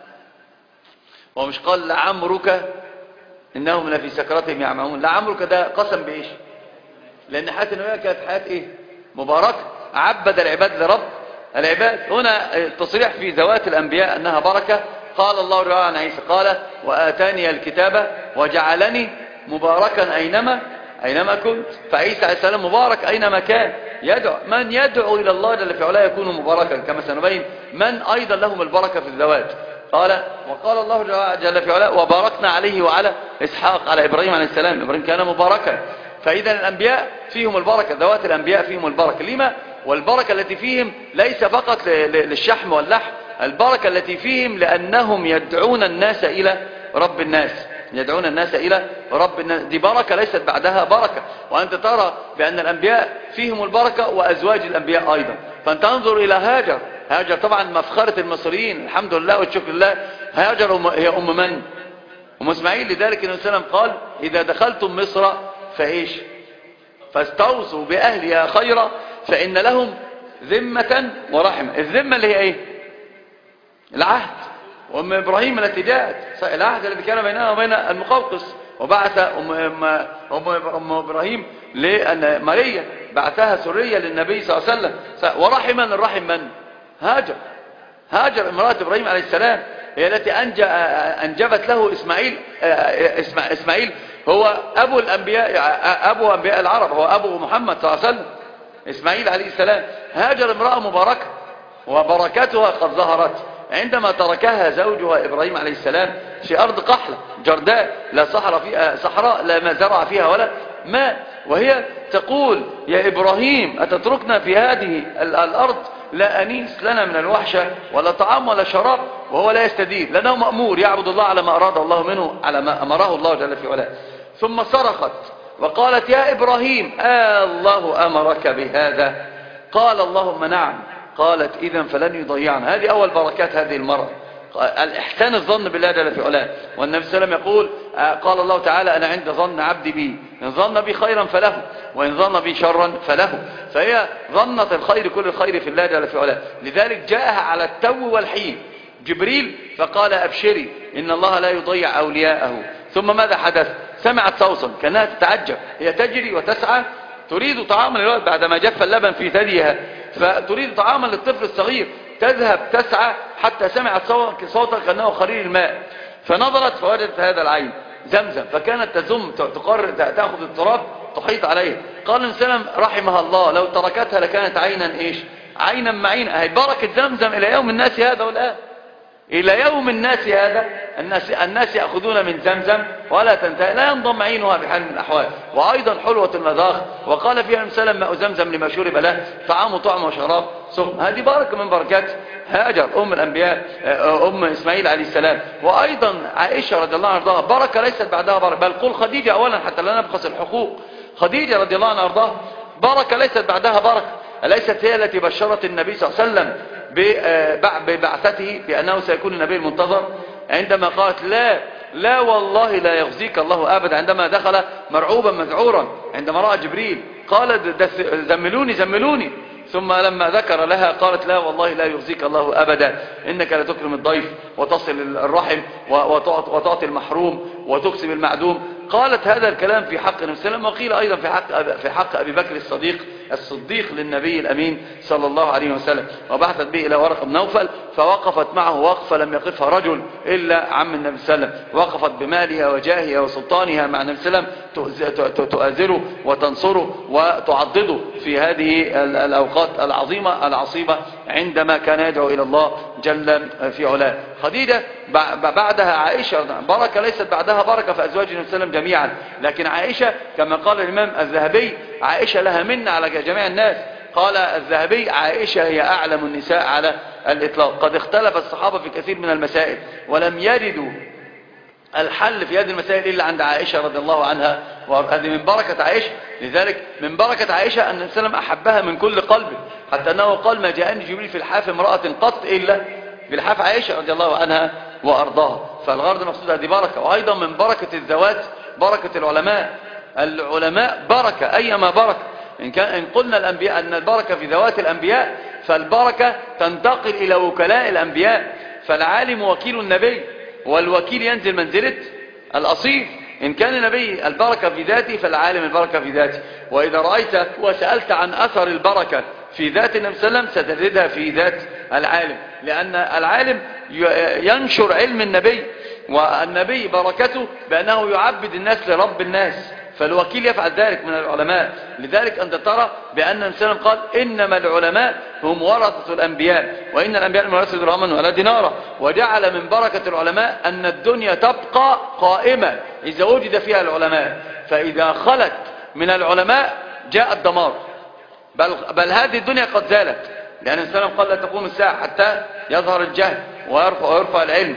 ومش قال لعمرك إنهم لفي سكرتهم يعمهون. لعمرك ده قسم بإيش؟ لأن حياة النبي كانت حياة إيه؟ مباركة، عبد العباد لرب العباد. هنا التصريح في ذوات الأنبياء أنها بركة. قال الله تعالى عن عيسى قال وآتاني الكتاب وجعلني مباركا أينما أينما كنت. فعيسى عليه السلام مبارك أينما كان، يدعو من يدعو إلى الله جل في علاه يكون مباركا، كما سنبين من أيضا لهم البركة في الذوات. قال وقال الله جل في علاه وباركنا عليه وعلى إسحاق، على إبراهيم عليه السلام، إبراهيم كان مباركا. فإذا الأنبياء فيهم البركة، ذوات الأنبياء فيهم البركة. لما؟ والبركة التي فيهم ليس فقط للشحم واللحم، البركة التي فيهم لأنهم يدعون الناس إلى رب الناس، يدعون الناس إلى رب الناس. دي بركة ليست بعدها بركة. وأنت ترى بأن الأنبياء فيهم البركة وأزواج الأنبياء أيضا. فأنت انظر إلى هاجر، هاجر طبعا مفخرة المصريين، الحمد لله والشكر لله. هاجر هي أم من؟ أم إسماعيل. لذلك النبي صلى الله عليه وسلم قال إذا دخلتم مصر فإيش؟ فاستوصوا بأهلها خيرا فإن لهم ذمة ورحمة. الذمة اللي هي إيه؟ العهد. وأم إبراهيم التي جاءت، العهد الذي كان بينها وبين المقوقس، وبعث أم, أم, أم, أم إبراهيم لماريا، بعثها سرية للنبي صلى الله عليه وسلم. ورحما، الرحم من؟ هاجر. هاجر امرأة إبراهيم عليه السلام هي التي أنجبت له إسماعيل. إسماعيل هو أبو الأنبياء، أبو أنبياء العرب، هو أبو محمد صلى الله عليه وسلم، إسماعيل عليه السلام. هاجر امرأة مباركة، وبركاتها قد ظهرت عندما تركها زوجها إبراهيم عليه السلام في أرض قحلة جرداء، لا صحراء فيها، صحراء لا ما زرع فيها ولا ماء، وهي تقول يا إبراهيم أتتركنا في هذه الأرض لا أنيس لنا من الوحشة ولا طعام ولا شراب، وهو لا يستدين لأنه مأمور يعبد الله على ما أراد الله منه، على ما أمره الله جل في علاه. ثم صرخت وقالت يا إبراهيم آه الله أمرك بهذا؟ قال اللهم نعم. قالت إذن فلن يضيعنا. هذه أول بركات هذه المرأة، الإحسان الظن بالله جل في علاه. والنبي صلى الله عليه وسلم يقول قال الله تعالى أنا عند ظن عبدي بي، إن ظن بي خيرا فله وإن ظن بي شرا فله. فهي ظنت الخير كل الخير في الله جل في علاه. لذلك جاءها على التو والحين جبريل فقال أبشري إن الله لا يضيع أولياءه. ثم ماذا حدث؟ سمعت صوتا كأنها تتعجب، هي تجري وتسعى تريد طعاما للولد بعدما جف اللبن في ثديها، فتريد طعاما للطفل الصغير، تذهب تسعى حتى سمعت صوتا كأنه خرير الماء، فنظرت فوجدت هذا العين زمزم، فكانت تزم تقرر تأخذ التراب تحيط عليه. قال الإنسان رحمها الله لو تركتها لكانت عينا إيش؟ عينا معينا. هي بركة زمزم إلى يوم الناس هذا والآن، إلى يوم الناس هذا الناس, الناس يأخذون من زمزم ولا تنتهي، لا ينضم عينها بحال من الأحوال. وأيضا حلوة المذاق، وقال فيها المسلم ماء زمزم لما شرب له طعام طعم وشراب سخن. هذه بركة من بركات هاجر أم الأنبياء أم إسماعيل عليه السلام. وأيضا عائشة رضي الله عنها بركة ليست بعدها بركة، بل قل خديجة أولا حتى لا نبخس الحقوق. خديجة رضي الله عنها أرضاها بركة ليست بعدها بركة. أليست هي التي بشرت النبي صلى الله عليه وسلم ببعثته بأنه سيكون النبي المنتظر، عندما قالت لا لا والله لا يخزيك الله أبدا، عندما دخل مرعوبا مذعورا عندما رأى جبريل قال زملوني زملوني، ثم لما ذكر لها قالت لا والله لا يخزيك الله أبدا، إنك لتكرم الضيف وتصل الرحم وتعطي المحروم وتكسب المعدوم. قالت هذا الكلام في حق النبي صلى الله عليه وسلم، وقيل أيضا في حق في حق أبي بكر الصديق الصديق للنبي الأمين صلى الله عليه وسلم. وبعثت به إلى ورقة بن نوفل فوقفت معه وقفة لم يقفها رجل إلا عم النبي صلى الله عليه وسلم، وقفت بمالها وجاهها وسلطانها مع النبي صلى الله عليه وسلم تؤازره وتنصره وتعضده في هذه الأوقات العظيمة العصيبة عندما كان يدعو إلى الله جل في علاه. خديجة بعدها عائشة بركة ليست بعدها بركة في أزواج النبي صلى الله عليه وسلم جميعا، لكن عائشة كما قال الإمام الذهبي عائشة لها منة على جميع الناس. قال الذهبي عائشة هي أعلم النساء على الإطلاق. قد اختلف الصحابة في كثير من المسائل ولم يردوا الحل في هذه المسائل إلا عند عائشة رضي الله عنها، وهذه من بركة عائشة. لذلك من بركة عائشة أن النبي صلى الله عليه وسلم أحبها من كل قلبه، حتى أنه قال ما جاءني جبريل في الحاف امرأة قط إلا بالحاف عائشة رضي الله عنها وأرضاها. فالغرض المقصود هذه بركة. وأيضا من بركة الذوات بركة العلماء. العلماء بركة أيما بركة. إن, كان إن قلنا الأنبياء أن البركة في ذوات الأنبياء، فالبركة تنتقل إلى وكلاء الأنبياء. فالعالم وكيل النبي، والوكيل ينزل منزلة الأصيل. إن كان النبي البركة في ذاته فالعالم البركة في ذاته. وإذا رأيت وسألت عن أثر البركة في ذات النبي صلى الله عليه وسلم ستجدها في ذات العالم، لأن العالم ينشر علم النبي، والنبي بركته بأنه يعبد الناس لرب الناس، فالوكيل يفعل ذلك من العلماء. لذلك أنت ترى بأن النبي صلى الله عليه وسلم قال إنما العلماء هم ورثة الأنبياء، وإن الأنبياء لم يورثوا درهما ولا دينارا. وجعل من بركة العلماء أن الدنيا تبقى قائمة إذا وجد فيها العلماء، فإذا خلت من العلماء جاء الدمار. بل, بل هذه الدنيا قد زالت، لأن النبي صلى الله عليه وسلم قال لا تقوم الساعة حتى يظهر الجهل ويرفع, ويرفع العلم،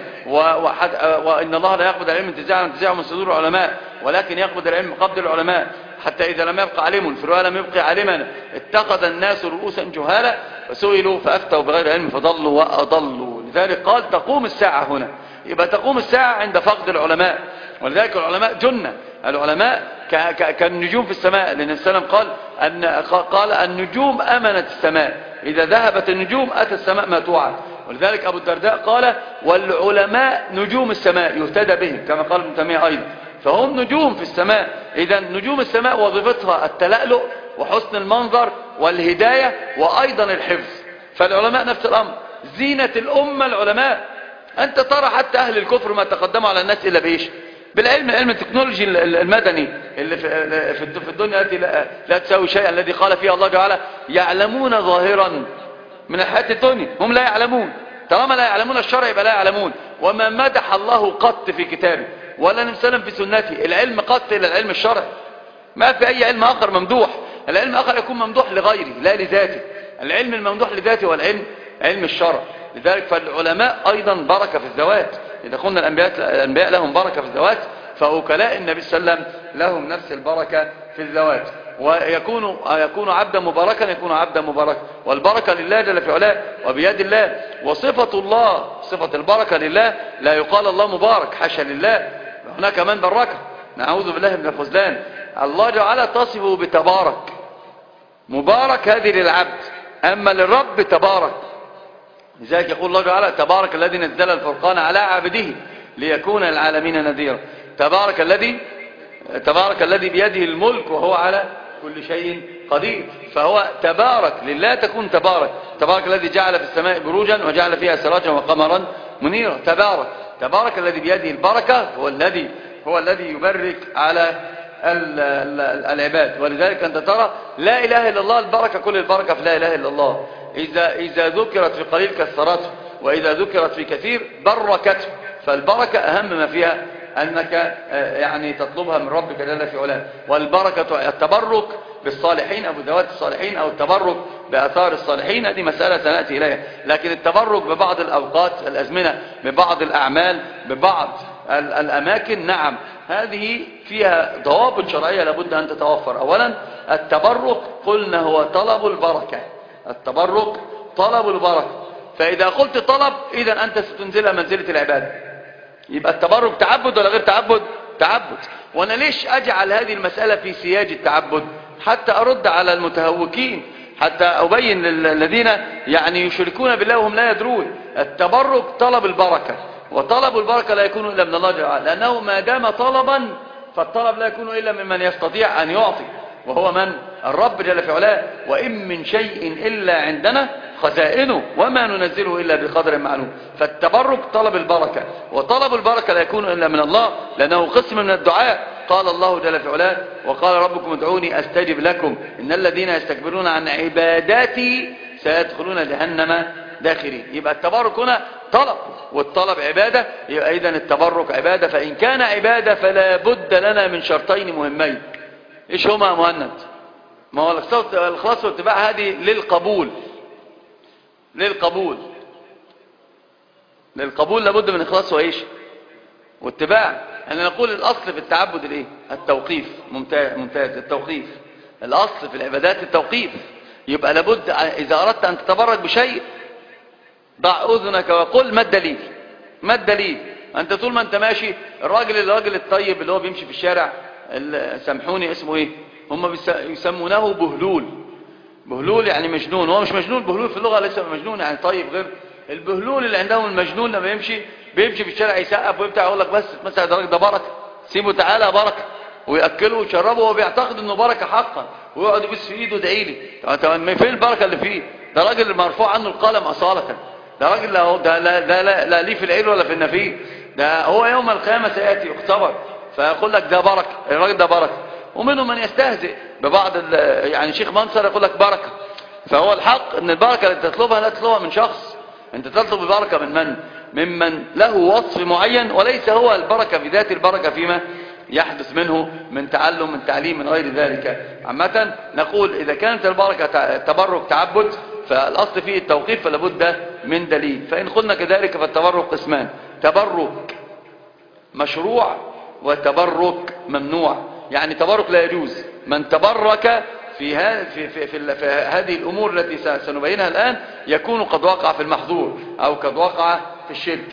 وإن الله لا يقبض العلم انتزاعا انتزاعا من صدور العلماء، ولكن يقبض العلم قبض العلماء، حتى إذا لم يبقى عالم في الرواية لم يبقى عالما اتخذ الناس رؤوسا جهالا فسئلوا فأفتوا بغير علم فضلوا وأضلوا. لذلك قال تقوم الساعة هنا، يبقى تقوم الساعة عند فقد العلماء. ولذلك العلماء جنة، العلماء كالنجوم في السماء، لأن النبي صلى الله عليه وسلم قال أن قال النجوم أمنت السماء، إذا ذهبت النجوم أتى السماء ما توعد. ولذلك أبو الدرداء قال والعلماء نجوم السماء يهتدى بهم، كما قال ابن تيمية أيضا، فهم نجوم في السماء. إذا نجوم السماء وظيفتها التلألؤ وحسن المنظر والهداية وأيضا الحفظ. فالعلماء نفس الأمر، زينة الأمة العلماء. أنت ترى حتى أهل الكفر ما تقدموا على الناس إلا بإيش؟ بالعلم، علم التكنولوجي المدني اللي في الدنيا التي لا تساوي شيئا، الذي قال فيها الله تعالى يعلمون ظاهرا من الحياة الدنيا، هم لا يعلمون. طالما لا يعلمون الشرع يبقى لا يعلمون. وما مدح الله قط في كتابه ولا النبي صلى الله عليه وسلم في سنته العلم قط إلى العلم الشرعي. ما في أي علم آخر ممدوح. العلم الآخر يكون ممدوح لغيره لا لذاته. العلم الممدوح لذاته هو العلم علم الشرع. لذلك فالعلماء أيضا بركة في الذوات. إذا قلنا الأنبياء, الأنبياء لهم بركة في الذوات، فوكلاء النبي صلى الله عليه وسلم لهم نفس البركة في الذوات. ويكون يكون عبدا مباركا يكون عبدا مباركا، والبركة لله جل في علاه وبيد الله. وصفة الله صفة البركة لله، لا يقال الله مبارك، حاشا لله، هناك من بركة، نعوذ بالله من الخذلان. الله جعل تصفه بتبارك، مبارك هذه للعبد، أما للرب تبارك. لذلك يقول الله تعالى تبارك الذي نزل الفرقان على عبده ليكون العالمين نذيرا. تبارك الذي تبارك الذي بيده الملك وهو على كل شيء قدير. فهو تبارك لله تكون تبارك. تبارك الذي جعل في السماء بروجا وجعل فيها سراجا وقمرا منيرا. تبارك تبارك الذي بيده البركة، هو الذي هو الذي يبارك على العباد. ولذلك أنت ترى لا إله إلا الله البركة، كل البركة في لا إله إلا الله. إذا إذا ذكرت في قليل كثرته، وإذا ذكرت في كثير بركته. فالبركة أهم ما فيها أنك يعني تطلبها من ربك جل في علاه. والبركة التبرك بالصالحين أو بذوات الصالحين أو التبرك بأثار الصالحين، هذه مسألة سنأتي إليها. لكن التبرك ببعض الأوقات الأزمنة، ببعض الأعمال، ببعض الأماكن، نعم هذه فيها ضوابط شرعية لابد أن تتوفر. أولا التبرك قلنا هو طلب البركة، التبرك طلب البركة. فإذا قلت طلب إذا أنت ستنزلها منزلة العبادة. يبقى التبرك تعبد ولا غير تعبد؟ تعبد. وأنا ليش أجعل هذه المسألة في سياج التعبد؟ حتى أرد على المتهوكين، حتى أبين للذين يعني يشركون بالله وهم لا يدرون. التبرك طلب البركة، وطلب البركة لا يكون إلا من الله جل وعلا، لأنه ما دام طلبا فالطلب لا يكون إلا ممن يستطيع أن يعطي، وهو من؟ الرب جل في علاه. وإن من شيء إلا عندنا خزائنه وما ننزله إلا بقدر معلوم. فالتبرك طلب البركة، وطلب البركة لا يكون إلا من الله، لأنه قسم من الدعاء. قال الله جل في علاه: وقال ربكم ادعوني أستجب لكم إن الذين يستكبرون عن عباداتي سيدخلون جهنم داخرين. يبقى التبرك هنا طلب، والطلب عبادة، يبقى إذن التبرك عبادة. فإن كان عبادة فلا بد لنا من شرطين مهمين. إيش هما يا مهند؟ ما هو الإخلاص والاتباع هذه للقبول، للقبول للقبول لابد من إخلاص وإيش؟ واتباع. أنا نقول الأصل في التعبد الإيه؟ التوقيف. ممتاز ممتاز التوقيف. الأصل في العبادات التوقيف. يبقى لابد إذا أردت أن تتبرك بشيء ضع أذنك وقل ما الدليل؟ ما الدليل؟ أنت طول ما أنت ماشي، الراجل الراجل الطيب اللي هو بيمشي في الشارع، سامحوني اسمه إيه؟ هم يسمونه بهلول. بهلول يعني مجنون. هو مش مجنون، بهلول في اللغة ليس مجنون يعني طيب. غير البهلول اللي عندهم المجنون لما يمشي بيمشي في الشارع يسقف ويبتاع، يقول لك بس مثلا ده راجل ده بركة، سيبه تعالى بركة، ويأكله ويشربه وهو بيعتقد انه بركة حقا، ويقعد يبص في ايده ادعي لي. طب فين البركة اللي فيه؟ ده راجل مرفوع عنه القلم أصالة. ده راجل لا ده لا ده لا, لا ليه في العيل ولا في النفير. ده هو يوم القيامة سيأتي يختبر، فيقول لك ده بركة، الراجل ده بركة. ومنهم من يستهزئ ببعض يعني شيخ منصر يقول لك بركة. فهو الحق ان البركة اللي تطلبها لا تطلبها من شخص، انت تطلب البركة من من؟ ممن له وصف معين، وليس هو البركة بذات البركة فيما يحدث منه من تعلم من تعليم من غير ذلك. عامة نقول إذا كانت البركة تبرك تعبد فالأصل فيه التوقيف، فلا بد من دليل. فإن قلنا كذلك فالتبرك قسمان: تبرك مشروع وتبرك ممنوع. يعني تبرك لا يجوز. من تبرك في, في, في, في, في هذه الأمور التي سنبينها الآن يكون قد وقع في المحظور أو قد وقع في الشرك.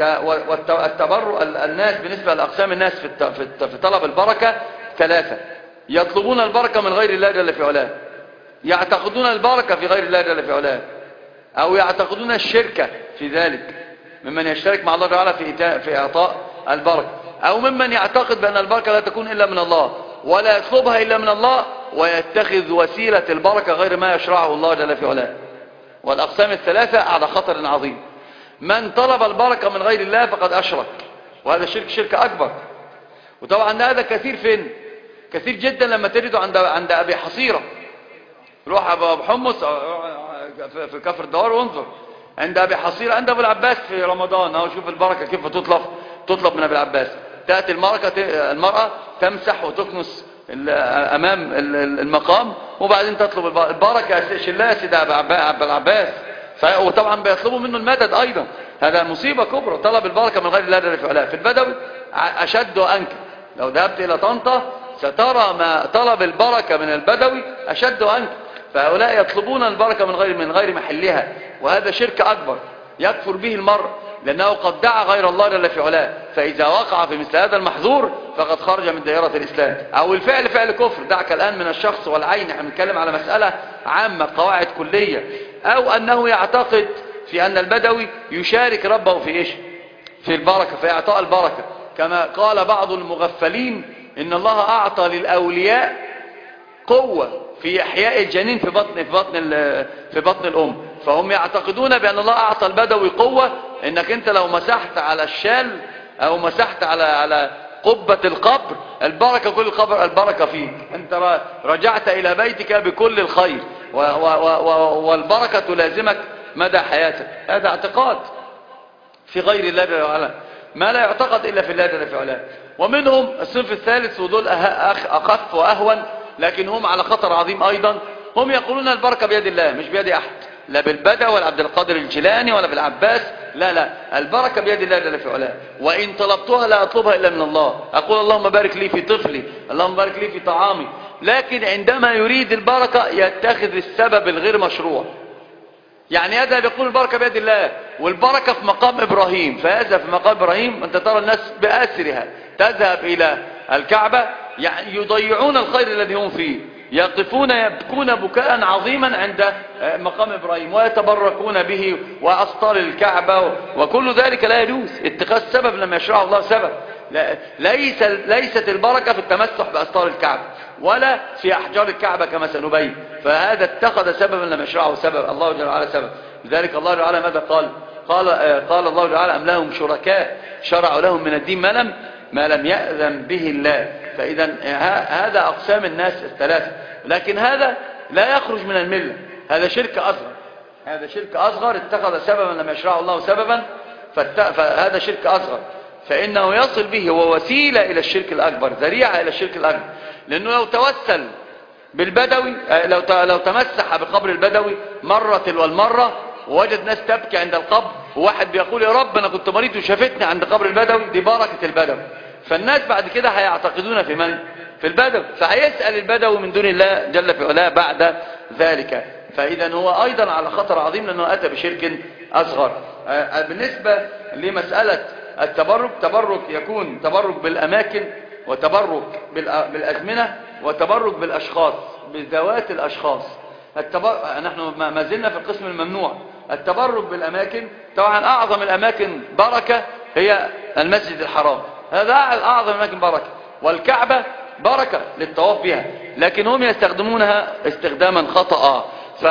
والتبرك الناس بالنسبة لأقسام الناس في طلب البركة ثلاثة: يطلبون البركة من غير الله جل في علاه، يعتقدون البركة في غير الله جل في علاه، أو يعتقدون الشركة في ذلك، ممن يشترك مع الله تعالى في في إعطاء البركة، أو ممن يعتقد بأن البركة لا تكون إلا من الله ولا يطلبها إلا من الله، ويتخذ وسيلة البركة غير ما يشرعه الله جل في علاه. والأقسام الثلاثة على خطر عظيم. من طلب البركة من غير الله فقد أشرك، وهذا شرك شرك أكبر. وطبعا هذا كثير فين؟ كثير جدا لما تجده عند عند أبي حصيرة. روح أبو حمص في كفر الدوار وانظر عند أبي حصيرة، عند أبو العباس في رمضان، أو شوف البركة كيف تطلب تطلب من أبي العباس. تأتي المرأة المرأة تمسح وتكنس أمام المقام، وبعدين تطلب البركة. شلها سيدة أبو العباس، وطبعا بيطلبوا منه المدد أيضا. هذا مصيبة كبرى، طلب البركة من غير الله جل في علاه. في البدوي أشد وأنكى. لو ذهبت إلى طنطا سترى ما طلب البركة من البدوي أشد وأنكى. فهؤلاء يطلبون البركة من غير من غير محلها، وهذا شرك أكبر يكفر به المرء، لأنه قد دعا غير الله جل في علاه. فإذا وقع في مثل هذا المحظور فقد خرج من دائرة الإسلام. أو الفعل فعل كفر، دعك الآن من الشخص والعين، احنا بنتكلم على مسألة عامة قواعد كلية. أو أنه يعتقد في أن البدوي يشارك ربه في إيش؟ في البركة، في إعطاء البركة، كما قال بعض المغفلين إن الله أعطى للأولياء قوة في إحياء الجنين في بطن في بطن في بطن الأم. فهم يعتقدون بأن الله أعطى البدوي قوة، إنك أنت لو مسحت على الشال أو مسحت على على قبة القبر البركة، كل القبر البركة فيك، أنت رجعت إلى بيتك بكل الخير، والبركة تلازمك مدى حياتك. هذا اعتقاد في غير الله جل وعلا، ما لا يعتقد إلا في الله جل في علاه. ومنهم الصنف الثالث، ودول أخف وأهون لكن هم على خطر عظيم أيضا. هم يقولون البركة بيد الله مش بيد أحد، لا بالبدوي ولا عبد القادر الجيلاني ولا بالعباس، لا لا، البركة بيد الله جل في علاه. وإن طلبتها لا أطلبها إلا من الله، أقول اللهم بارك لي في طفلي، اللهم بارك لي في طعامي. لكن عندما يريد البركة يتخذ السبب الغير مشروع. يعني هذا بيقول البركة بيد الله، والبركة في مقام إبراهيم، فهذا في مقام إبراهيم أنت ترى الناس بأسرها تذهب إلى الكعبة، يعني يضيعون الخير الذي هم فيه، يقفون يبكون بكاء عظيما عند مقام إبراهيم ويتبركون به وأسطار الكعبة، وكل ذلك لا يجوز. اتخاذ سبب لما يشرعه الله سبب. ليس ليست البركة في التمسح بأسطار الكعبة ولا في أحجار الكعبة كما سنبين، فهذا اتخذ سببا لما يشرعه سبب الله جل وعلا سبب. لذلك الله جل وعلا ماذا قال؟ قال قال الله جل وعلا أم لهم شركاء شرعوا لهم من الدين ما لم ما لم يأذن به الله. فإذا هذا أقسام الناس الثلاثة، لكن هذا لا يخرج من الملة، هذا شرك أصغر، هذا شرك أصغر اتخذ سببا لما يشرعه الله سببا، فهذا شرك أصغر، فإنه يصل به هو وسيلة إلى الشرك الأكبر، ذريعة إلى الشرك الأكبر. لأنه لو توسل بالبدوي، لو لو تمسح بقبر البدوي مرة والمرة ووجد ناس تبكي عند القبر، وواحد بيقول يا رب أنا كنت مريض وشافتني عند قبر البدوي، دي بركة البدوي، فالناس بعد كده هيعتقدون في من؟ في البدوي، فهيسأل البدوي من دون الله جل في علاه بعد ذلك. فإذا هو أيضا على خطر عظيم لأنه أتى بشرك أصغر. بالنسبة لمسألة التبرك، تبرك يكون تبرك بالأماكن، وتبرك بالأزمنة، وتبرك بالأشخاص، بذوات الأشخاص. التبرك نحن ما زلنا في القسم الممنوع. التبرك بالأماكن، طبعا أعظم الأماكن بركة هي المسجد الحرام، هذا أعظم الأماكن بركة، والكعبة بركة للطواف بها، لكن هم يستخدمونها استخداما خطأ.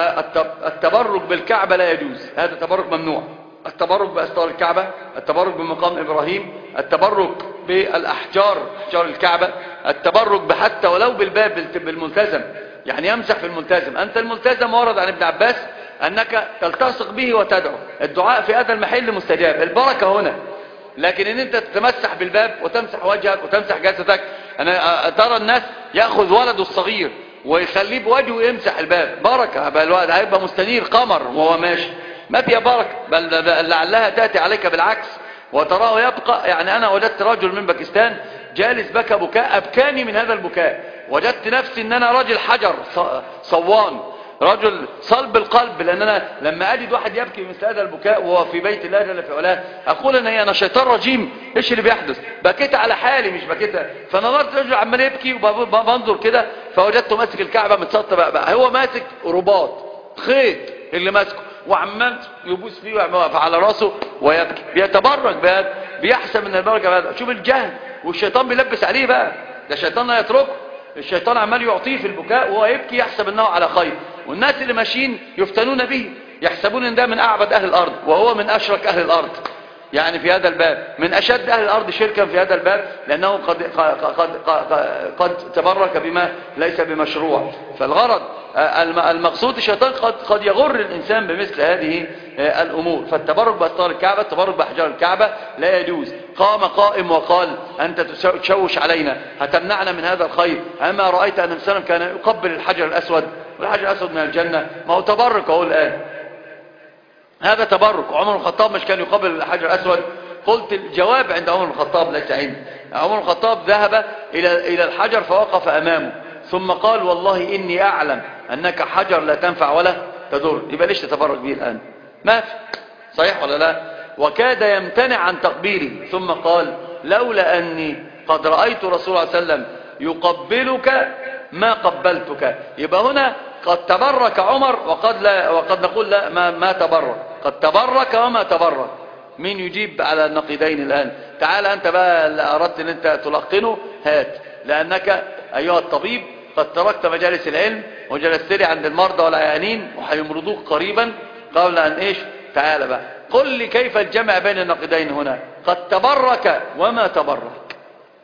فالتبرك بالكعبة لا يجوز، هذا تبرك ممنوع. التبرك بأسطار الكعبة، التبرك بمقام إبراهيم، التبرك بالأحجار أحجار الكعبة، التبرك بحتى ولو بالباب بالملتزم، يعني يمسح في الملتزم. أنت الملتزم ورد عن ابن عباس أنك تلتصق به وتدعو، الدعاء في هذا المحل مستجاب، البركة هنا. لكن ان انت تتمسح بالباب وتمسح وجهك وتمسح جسدك، انا ترى الناس ياخذ ولده الصغير ويخليه بوجهه يمسح الباب، بركه، بل الولد هيبقى مستنير قمر وهو ماشي، ما فيها بركه، بل لعلها تاتي عليك بالعكس وتراه يبقى. يعني انا وجدت رجل من باكستان جالس بكى بكاء ابكاني من هذا البكاء، وجدت نفسي ان انا راجل حجر صوان، رجل صلب القلب، لان انا لما اجد واحد يبكي مثل هذا البكاء وهو في بيت الله جل في علاه اقول ان انا شيطان رجيم، ايش اللي بيحدث؟ بكيت على حالي مش بكيت. فنظرت رجل عمال يبكي وبنظر كده، فوجدته ماسك الكعبه متسطر بقى, بقى هو ماسك رباط خيط اللي ماسكه وعمال يبوس فيه على راسه ويبكي، بيتبرك بهذا، بيحسب ان البركه بهذا. شوف الجهل، والشيطان بيلبس عليه بقى، ده الشيطان لا يتركه، الشيطان عمال يعطيه في البكاء وهو يبكي يحسب انه على خير. والناس اللي ماشيين يفتنون به، يحسبون ان ده من اعبد اهل الارض وهو من اشرك اهل الارض، يعني في هذا الباب من اشد اهل الارض شركا في هذا الباب، لانه قد قد قد, قد تبرك بما ليس بمشروع. فالغرض المقصود الشيطان قد قد يغر الانسان بمثل هذه الامور. فالتبرك باستار الكعبه، التبرك باحجار الكعبه لا يجوز. قام قائم وقال انت تشوش علينا، هتمنعنا من هذا الخير، اما رايت ان الانسان كان يقبل الحجر الاسود، والحجر الاسود من الجنه، ما هو تبرك اهو الان، هذا تبرك. عمر الخطاب مش كان يقبل الحجر الاسود؟ قلت الجواب عند عمر الخطاب ليس عندي. عمر الخطاب ذهب الى الى الحجر فوقف امامه ثم قال والله اني اعلم انك حجر لا تنفع ولا تضر، يبقى ليش تتبرك به الان؟ ما في، صحيح ولا لا؟ وكاد يمتنع عن تقبيله ثم قال لولا اني قد رايت رسول الله صلى الله عليه وسلم يقبلك ما قبلتك. يبقى هنا قد تبرك عمر وقد لا، وقد نقول لا ما, ما تبرك، قد تبرك وما تبرك. مين يجيب على النقيضين الآن؟ تعال أنت بقى اللي أردت أن أنت تلقنه هات، لأنك أيها الطبيب قد تركت مجالس العلم وجلست لي عند المرضى والعيانين وهيمرضوك قريبا قبل أن إيش؟ تعال بقى قل لي كيف الجمع بين النقيضين هنا؟ قد تبرك وما تبرك.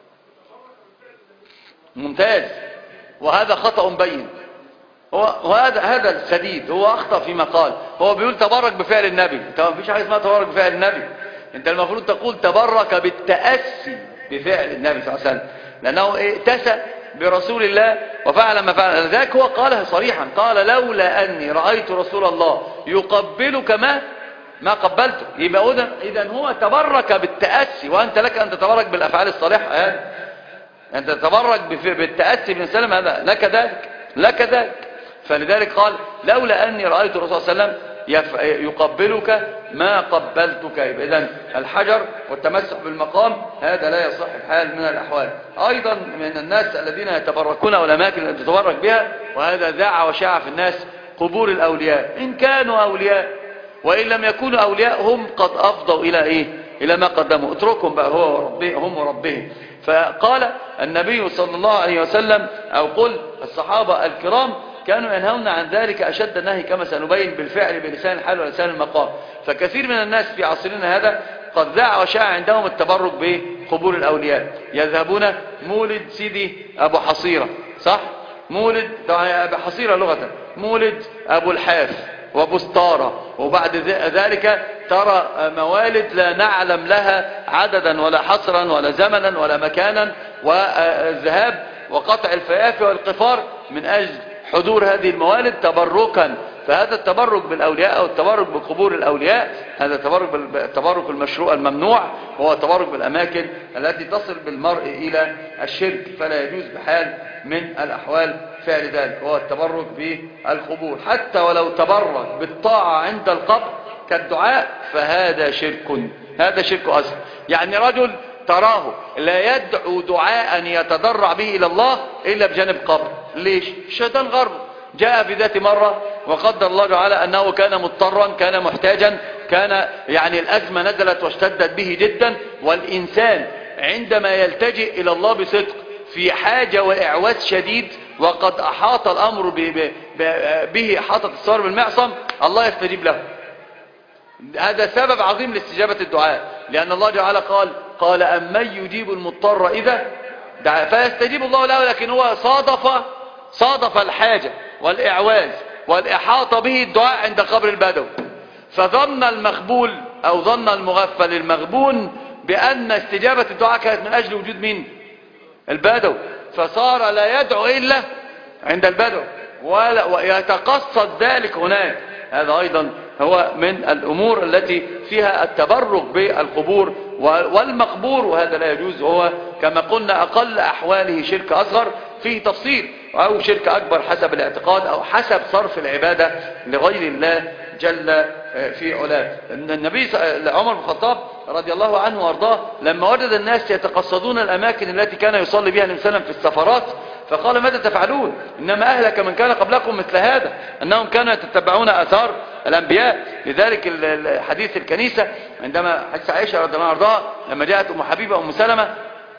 ممتاز، وهذا خطأ بين، وهذا هذا السديد هو أخطأ فيما قال، هو بيقول تبرك بفعل النبي، طبعا مفيش حاجة اسمها تبرك بفعل النبي، انت المفروض تقول تبرك بالتأسي بفعل النبي صلى الله عليه وسلم، لأنه ائتسى برسول الله وفعل ما فعل. ذاك هو قالها صريحا، قال لولا أني رأيت رسول الله يقبلك ما ما قبلته. يبقى إذن هو تبرك بالتأسي، وأنت لك أن تتبرك بالأفعال الصالحة. هذا أنت تتبرك بالتأسي بن سلم، هذا لك ذلك لك ذلك. فلذلك قال لولا أني رأيت الرسول صلى الله عليه وسلم يقبلك ما قبلتك. يبقى إذن الحجر والتمسح بالمقام هذا لا يصح بحال من الأحوال. أيضا من الناس الذين يتبركون والأماكن التي تتبرك بها، وهذا ذاع وشاع في الناس، قبور الأولياء. إن كانوا أولياء وإن لم يكونوا أولياء هم قد أفضوا إلى إيه؟ إلى ما قدموا. اتركهم بقى هو وربهم هم وربهم. فقال النبي صلى الله عليه وسلم، أو قل الصحابة الكرام كانوا ينهون عن ذلك أشد النهي، كما سنبين بالفعل بلسان الحال ولسان المقام. فكثير من الناس في عصرنا هذا قد ذاع وشاع عندهم التبرك بقبور الأولياء. يذهبون مولد سيدي أبو حصيرة، صح؟ مولد أبو حصيرة لغة، مولد أبو الحاف وبستارة، وبعد ذلك ترى موالد لا نعلم لها عددا ولا حصرا ولا زمنا ولا مكانا، والذهاب وقطع الفيافي والقفار من أجل حضور هذه الموالد تبركا. فهذا التبرك بالأولياء أو التبرك بقبور الأولياء هذا تبرك بالتبرك المشروع الممنوع، وهو التبرك بالأماكن التي تصل بالمرء إلى الشرك، فلا يجوز بحال من الأحوال فعل ذلك. وهو التبرك بالقبور، حتى ولو تبرك بالطاعة عند القبر كالدعاء فهذا شرك، هذا شرك أصغر. يعني رجل تراه لا يدعو دعاء يتضرع به إلى الله إلا بجانب قبر. ليش؟ الشيطان غرب جاء في ذات مرة وقدر الله تعالى أنه كان مضطرا، كان محتاجا، كان يعني الأزمة نزلت واشتدت به جدا، والإنسان عندما يلتجئ إلى الله بصدق في حاجة وإعواز شديد وقد أحاط الأمر به إحاطة الصور بالمعصم، الله يستجيب له. هذا سبب عظيم لاستجابة الدعاء، لأن الله تعالى قال قال أمن يجيب المضطر إذا دعا، فيستجيب الله له. لكن هو صادف صادف الحاجة والإعواز والإحاطة به الدعاء عند قبر البدو، فظن المخبول أو ظن المغفل المغبون بأن استجابة الدعاء كانت من أجل وجود مين؟ البدو، فصار لا يدعو إلا عند البدو ويتقصد ذلك هناك. هذا أيضا هو من الأمور التي فيها التبرك بالقبور والمقبور، وهذا لا يجوز. هو كما قلنا أقل أحواله شرك أصغر فيه تفصيل، أو شرك أكبر حسب الاعتقاد أو حسب صرف العبادة لغير الله جل في علاه. النبي عمر بن الخطاب رضي الله عنه وارضاه لما وجد الناس يتقصدون الأماكن التي كان يصلي بها النبي صلى الله عليه وسلم في السفرات، فقال ماذا تفعلون؟ إنما أهلك من كان قبلكم مثل هذا، أنهم كانوا يتتبعون أثار الأنبياء. لذلك الحديث الكنيسة عندما حديث عائشة رضي الله عنها وارضاها لما جاءت أم حبيبة أم سلمة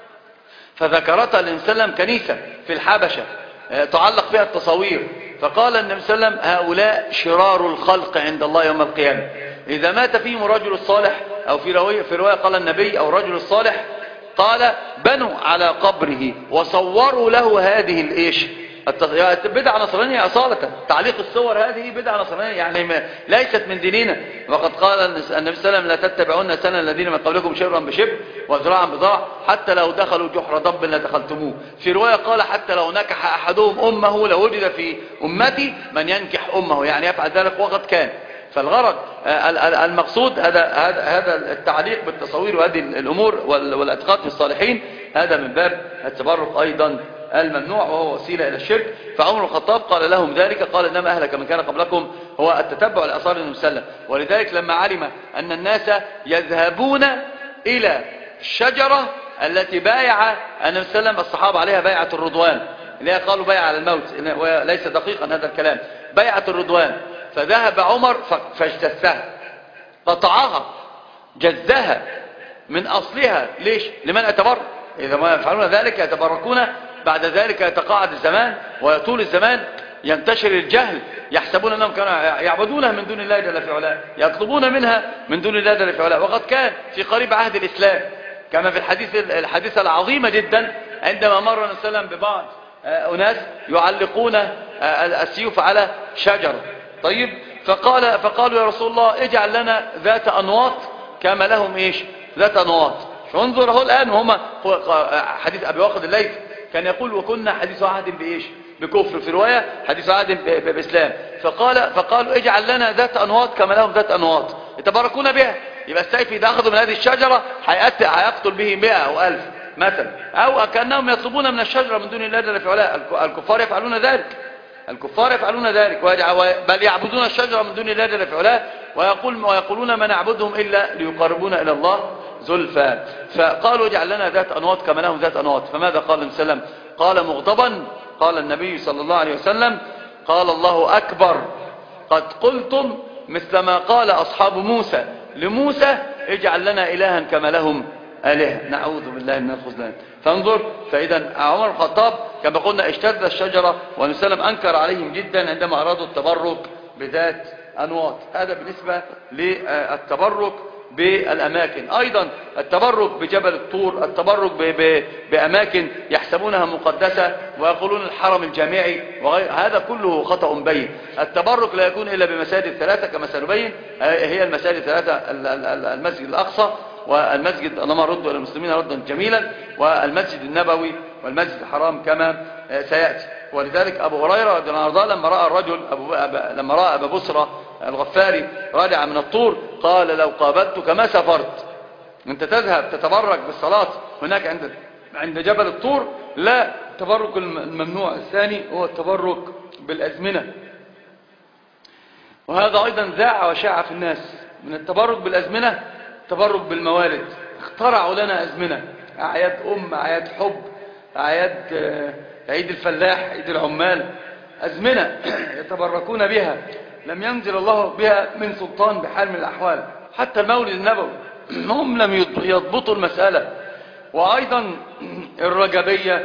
فذكرتها للنبي صلى الله عليه وسلم كنيسة في الحبشة تعلق فيها التصاوير، فقال النبي صلى الله عليه وسلم هؤلاء شرار الخلق عند الله يوم القيامة، إذا مات فيهم الرجل الصالح، أو في رواية, في رواية قال النبي أو الرجل الصالح، قال بنوا على قبره وصوروا له هذه الإيش بدعة نصرانية أصالة. تعليق الصور هذه بدعة نصرانية، يعني ليست من ديننا. وقد قال النبي صلى الله عليه وسلم لا تتبعون سنن الذين من قبلكم شبرا بشبر وذراعا بذراع حتى لو دخلوا جحر ضب لدخلتموه. في رواية قال حتى لو نكح أحدهم أمه لوجد في أمتي من ينكح أمه، يعني يفعل ذلك وقد كان. فالغرض المقصود هذا هذا التعليق بالتصوير وهذه الأمور والاعتقاد في الصالحين، هذا من باب التبرك أيضا الممنوع، وهو وسيلة إلى الشرك. فعمر الخطاب قال لهم ذلك، قال إنما أهلك من كان قبلكم هو التتبع لآثار النبي صلى الله عليه وسلم. ولذلك لما علم أن الناس يذهبون إلى الشجرة التي بايع النبي صلى الله عليه وسلم الصحابة عليها بيعة الرضوان، اللي قالوا بيعة على الموت، وليس دقيقا هذا الكلام، بيعة الرضوان، فذهب عمر فاجتثها، قطعها، جزها من أصلها. ليش؟ لمن أتبرك؟ إذا ما يفعلون ذلك يتبركون، بعد ذلك يتقاعد الزمان ويطول الزمان، ينتشر الجهل، يحسبون أنهم كانوا يعبدونها من دون الله جل في علاه، يطلبون منها من دون الله جل في علاه. وقد كان في قريب عهد الإسلام كما في الحديث الحديثة العظيمة جدا عندما مر النبي صلى الله عليه وسلم ببعض أناس يعلقون السيوف على شجرة. طيب، فقال فقالوا يا رسول الله اجعل لنا ذات أنواط كما لهم إيش ذات أنواط. فانظر اهو الآن وهم حديث أبي واقد الليث كان يقول وكنا حديث عهد بإيش بكفر، في رواية حديث عهد بإسلام، فقال فقالوا اجعل لنا ذات أنواط كما لهم ذات أنواط يتباركون بها. يبقى السيف إذا أخذوا من هذه الشجرة هيقتل به مئة أو ألف مثلا، أو كأنهم يطلبون من الشجرة من دون الله جل في علاه. الكفار يفعلون ذلك، الكفار يفعلون ذلك، بل يعبدون الشجرة من دون الله جل في علاه، ويقول ويقولون ما نعبدهم إلا ليقربونا إلى الله زلفى. فقالوا اجعل لنا ذات أنواط كما لهم ذات أنواط. فماذا قال النبي صلى الله عليه وسلم؟ قال مغضبا، قال النبي صلى الله عليه وسلم قال الله أكبر قد قلتم مثل ما قال أصحاب موسى لموسى اجعل لنا إلها كما لهم آلهة، نعوذ بالله من الخذلان. فانظر، فإذا عمر الخطاب كما قلنا اشتد الشجرة، والنبي صلى الله عليه وسلم أنكر عليهم جدا عندما أرادوا التبرك بذات أنواط. هذا بالنسبة للتبرك بالأماكن. أيضا التبرك بجبل الطور، التبرك ب ب بأماكن يحسبونها مقدسة ويقولون الحرم الجامعي وغير هذا كله خطأ بين. التبرك لا يكون إلا بمساجد ثلاثة كما سنبين، هي المساجد الثلاثة: المسجد الأقصى، والمسجد اللهم رد للمسلمين ردا جميلا، والمسجد النبوي، والمسجد الحرام كما سيأتي. ولذلك أبو هريرة رضي الله عنه لما رأى الرجل أبو لما رأى أبا بصرة الغفاري راجع من الطور قال لو قابلتك ما سافرت. أنت تذهب تتبرك بالصلاة هناك عند عند جبل الطور؟ لا، التبرك الممنوع الثاني هو التبرك بالأزمنة، وهذا أيضا ذاع وشاع في الناس. من التبرك بالأزمنة التبرك بالموالد. اخترعوا لنا أزمنة، أعياد أم، أعياد حب، أعياد عيد الفلاح، عيد العمال، أزمنة يتبركون بها لم ينزل الله بها من سلطان بحال من الأحوال. حتى المولد النبوي هم لم يضبطوا المسألة. وأيضا الرجبية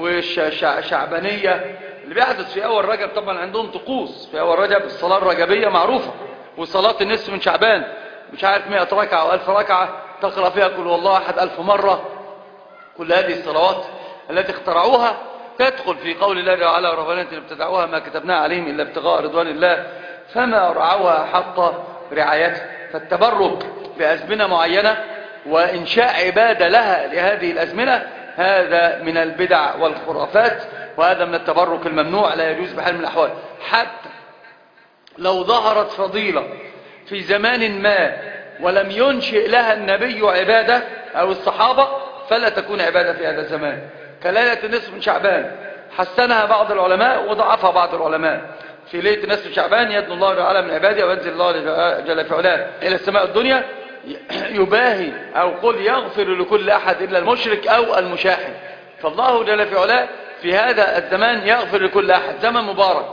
والشعبانية اللي بيحدث في أول رجب، طبعا عندهم طقوس في أول رجب. الصلاة الرجبية معروفة، وصلاة النصف من شعبان مش عارف مئة ركعة أو ألف ركعة تقرأ فيها كل والله أحد ألف مرة. كل هذه الصلوات التي اخترعوها تدخل في قول الله تعالى ربنا ابتدعوها ما كتبناها عليهم إلا ابتغاء رضوان الله فما رعوها حق رعايتها. فالتبرك بأزمنة معينة وإنشاء عبادة لها لهذه الأزمنة هذا من البدع والخرافات، وهذا من التبرك الممنوع، لا يجوز بحال من الأحوال. حتى لو ظهرت فضيلة في زمان ما ولم ينشئ لها النبي عبادة أو الصحابة فلا تكون عبادة في هذا الزمان. كليلة النصف من شعبان حسنها بعض العلماء وضعفها بعض العلماء. في ليلة نصف شعبان يدنو الله تعالى من عباده وينزل الله جل في علاه إلى السماء الدنيا يباهي أو قل يغفر لكل أحد إلا المشرك أو المشاحن. فالله جل في علاه في هذا الزمان يغفر لكل أحد، زمن مبارك.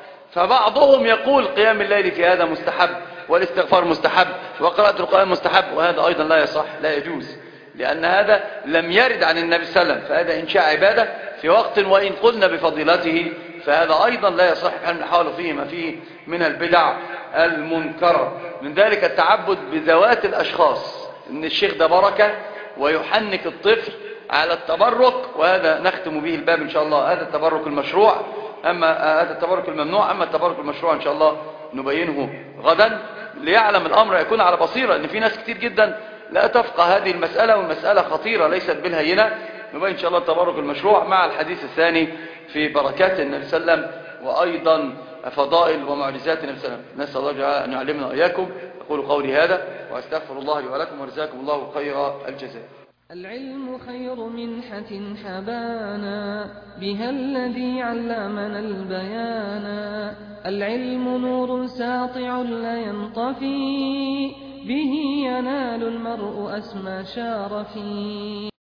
فبعضهم يقول قيام الليل في هذا مستحب، والاستغفار مستحب، وقراءة القرآن مستحب، وهذا أيضا لا يصح، لا يجوز، لأن هذا لم يرد عن النبي صلى الله عليه وسلم. فهذا إنشاء عبادة في وقت وإن قلنا بفضيلته فهذا أيضا لا يصح بحال من الأحوال، فيه ما فيه من البدع المنكرة. من ذلك التعبد بذوات الأشخاص، إن الشيخ ده بركة ويحنك الطفل على التبرك، وهذا نختم به الباب إن شاء الله. هذا التبرك المشروع، أما هذا التبرك الممنوع. أما التبرك المشروع إن شاء الله نبينه غدا ليعلم الأمر، يكون على بصيرة، إن في ناس كتير جدا لا تفقه هذه المسألة، والمسألة خطيرة ليست بالهينة. نبين إن شاء الله التبرك المشروع مع الحديث الثاني في بركات النبي صلى الله عليه وسلم، وأيضا فضائل ومعجزات النبي صلى الله عليه وسلم. نسأل الله أن يعلمنا وإياكم. أقول قولي هذا وأستغفر الله لي ولكم، وجزاكم الله خير الجزاء. العلم خير منحة حبانا بها الذي علمنا البيانا. العلم نور ساطع لا ينطفي به ينال المرء أسمى شارفي.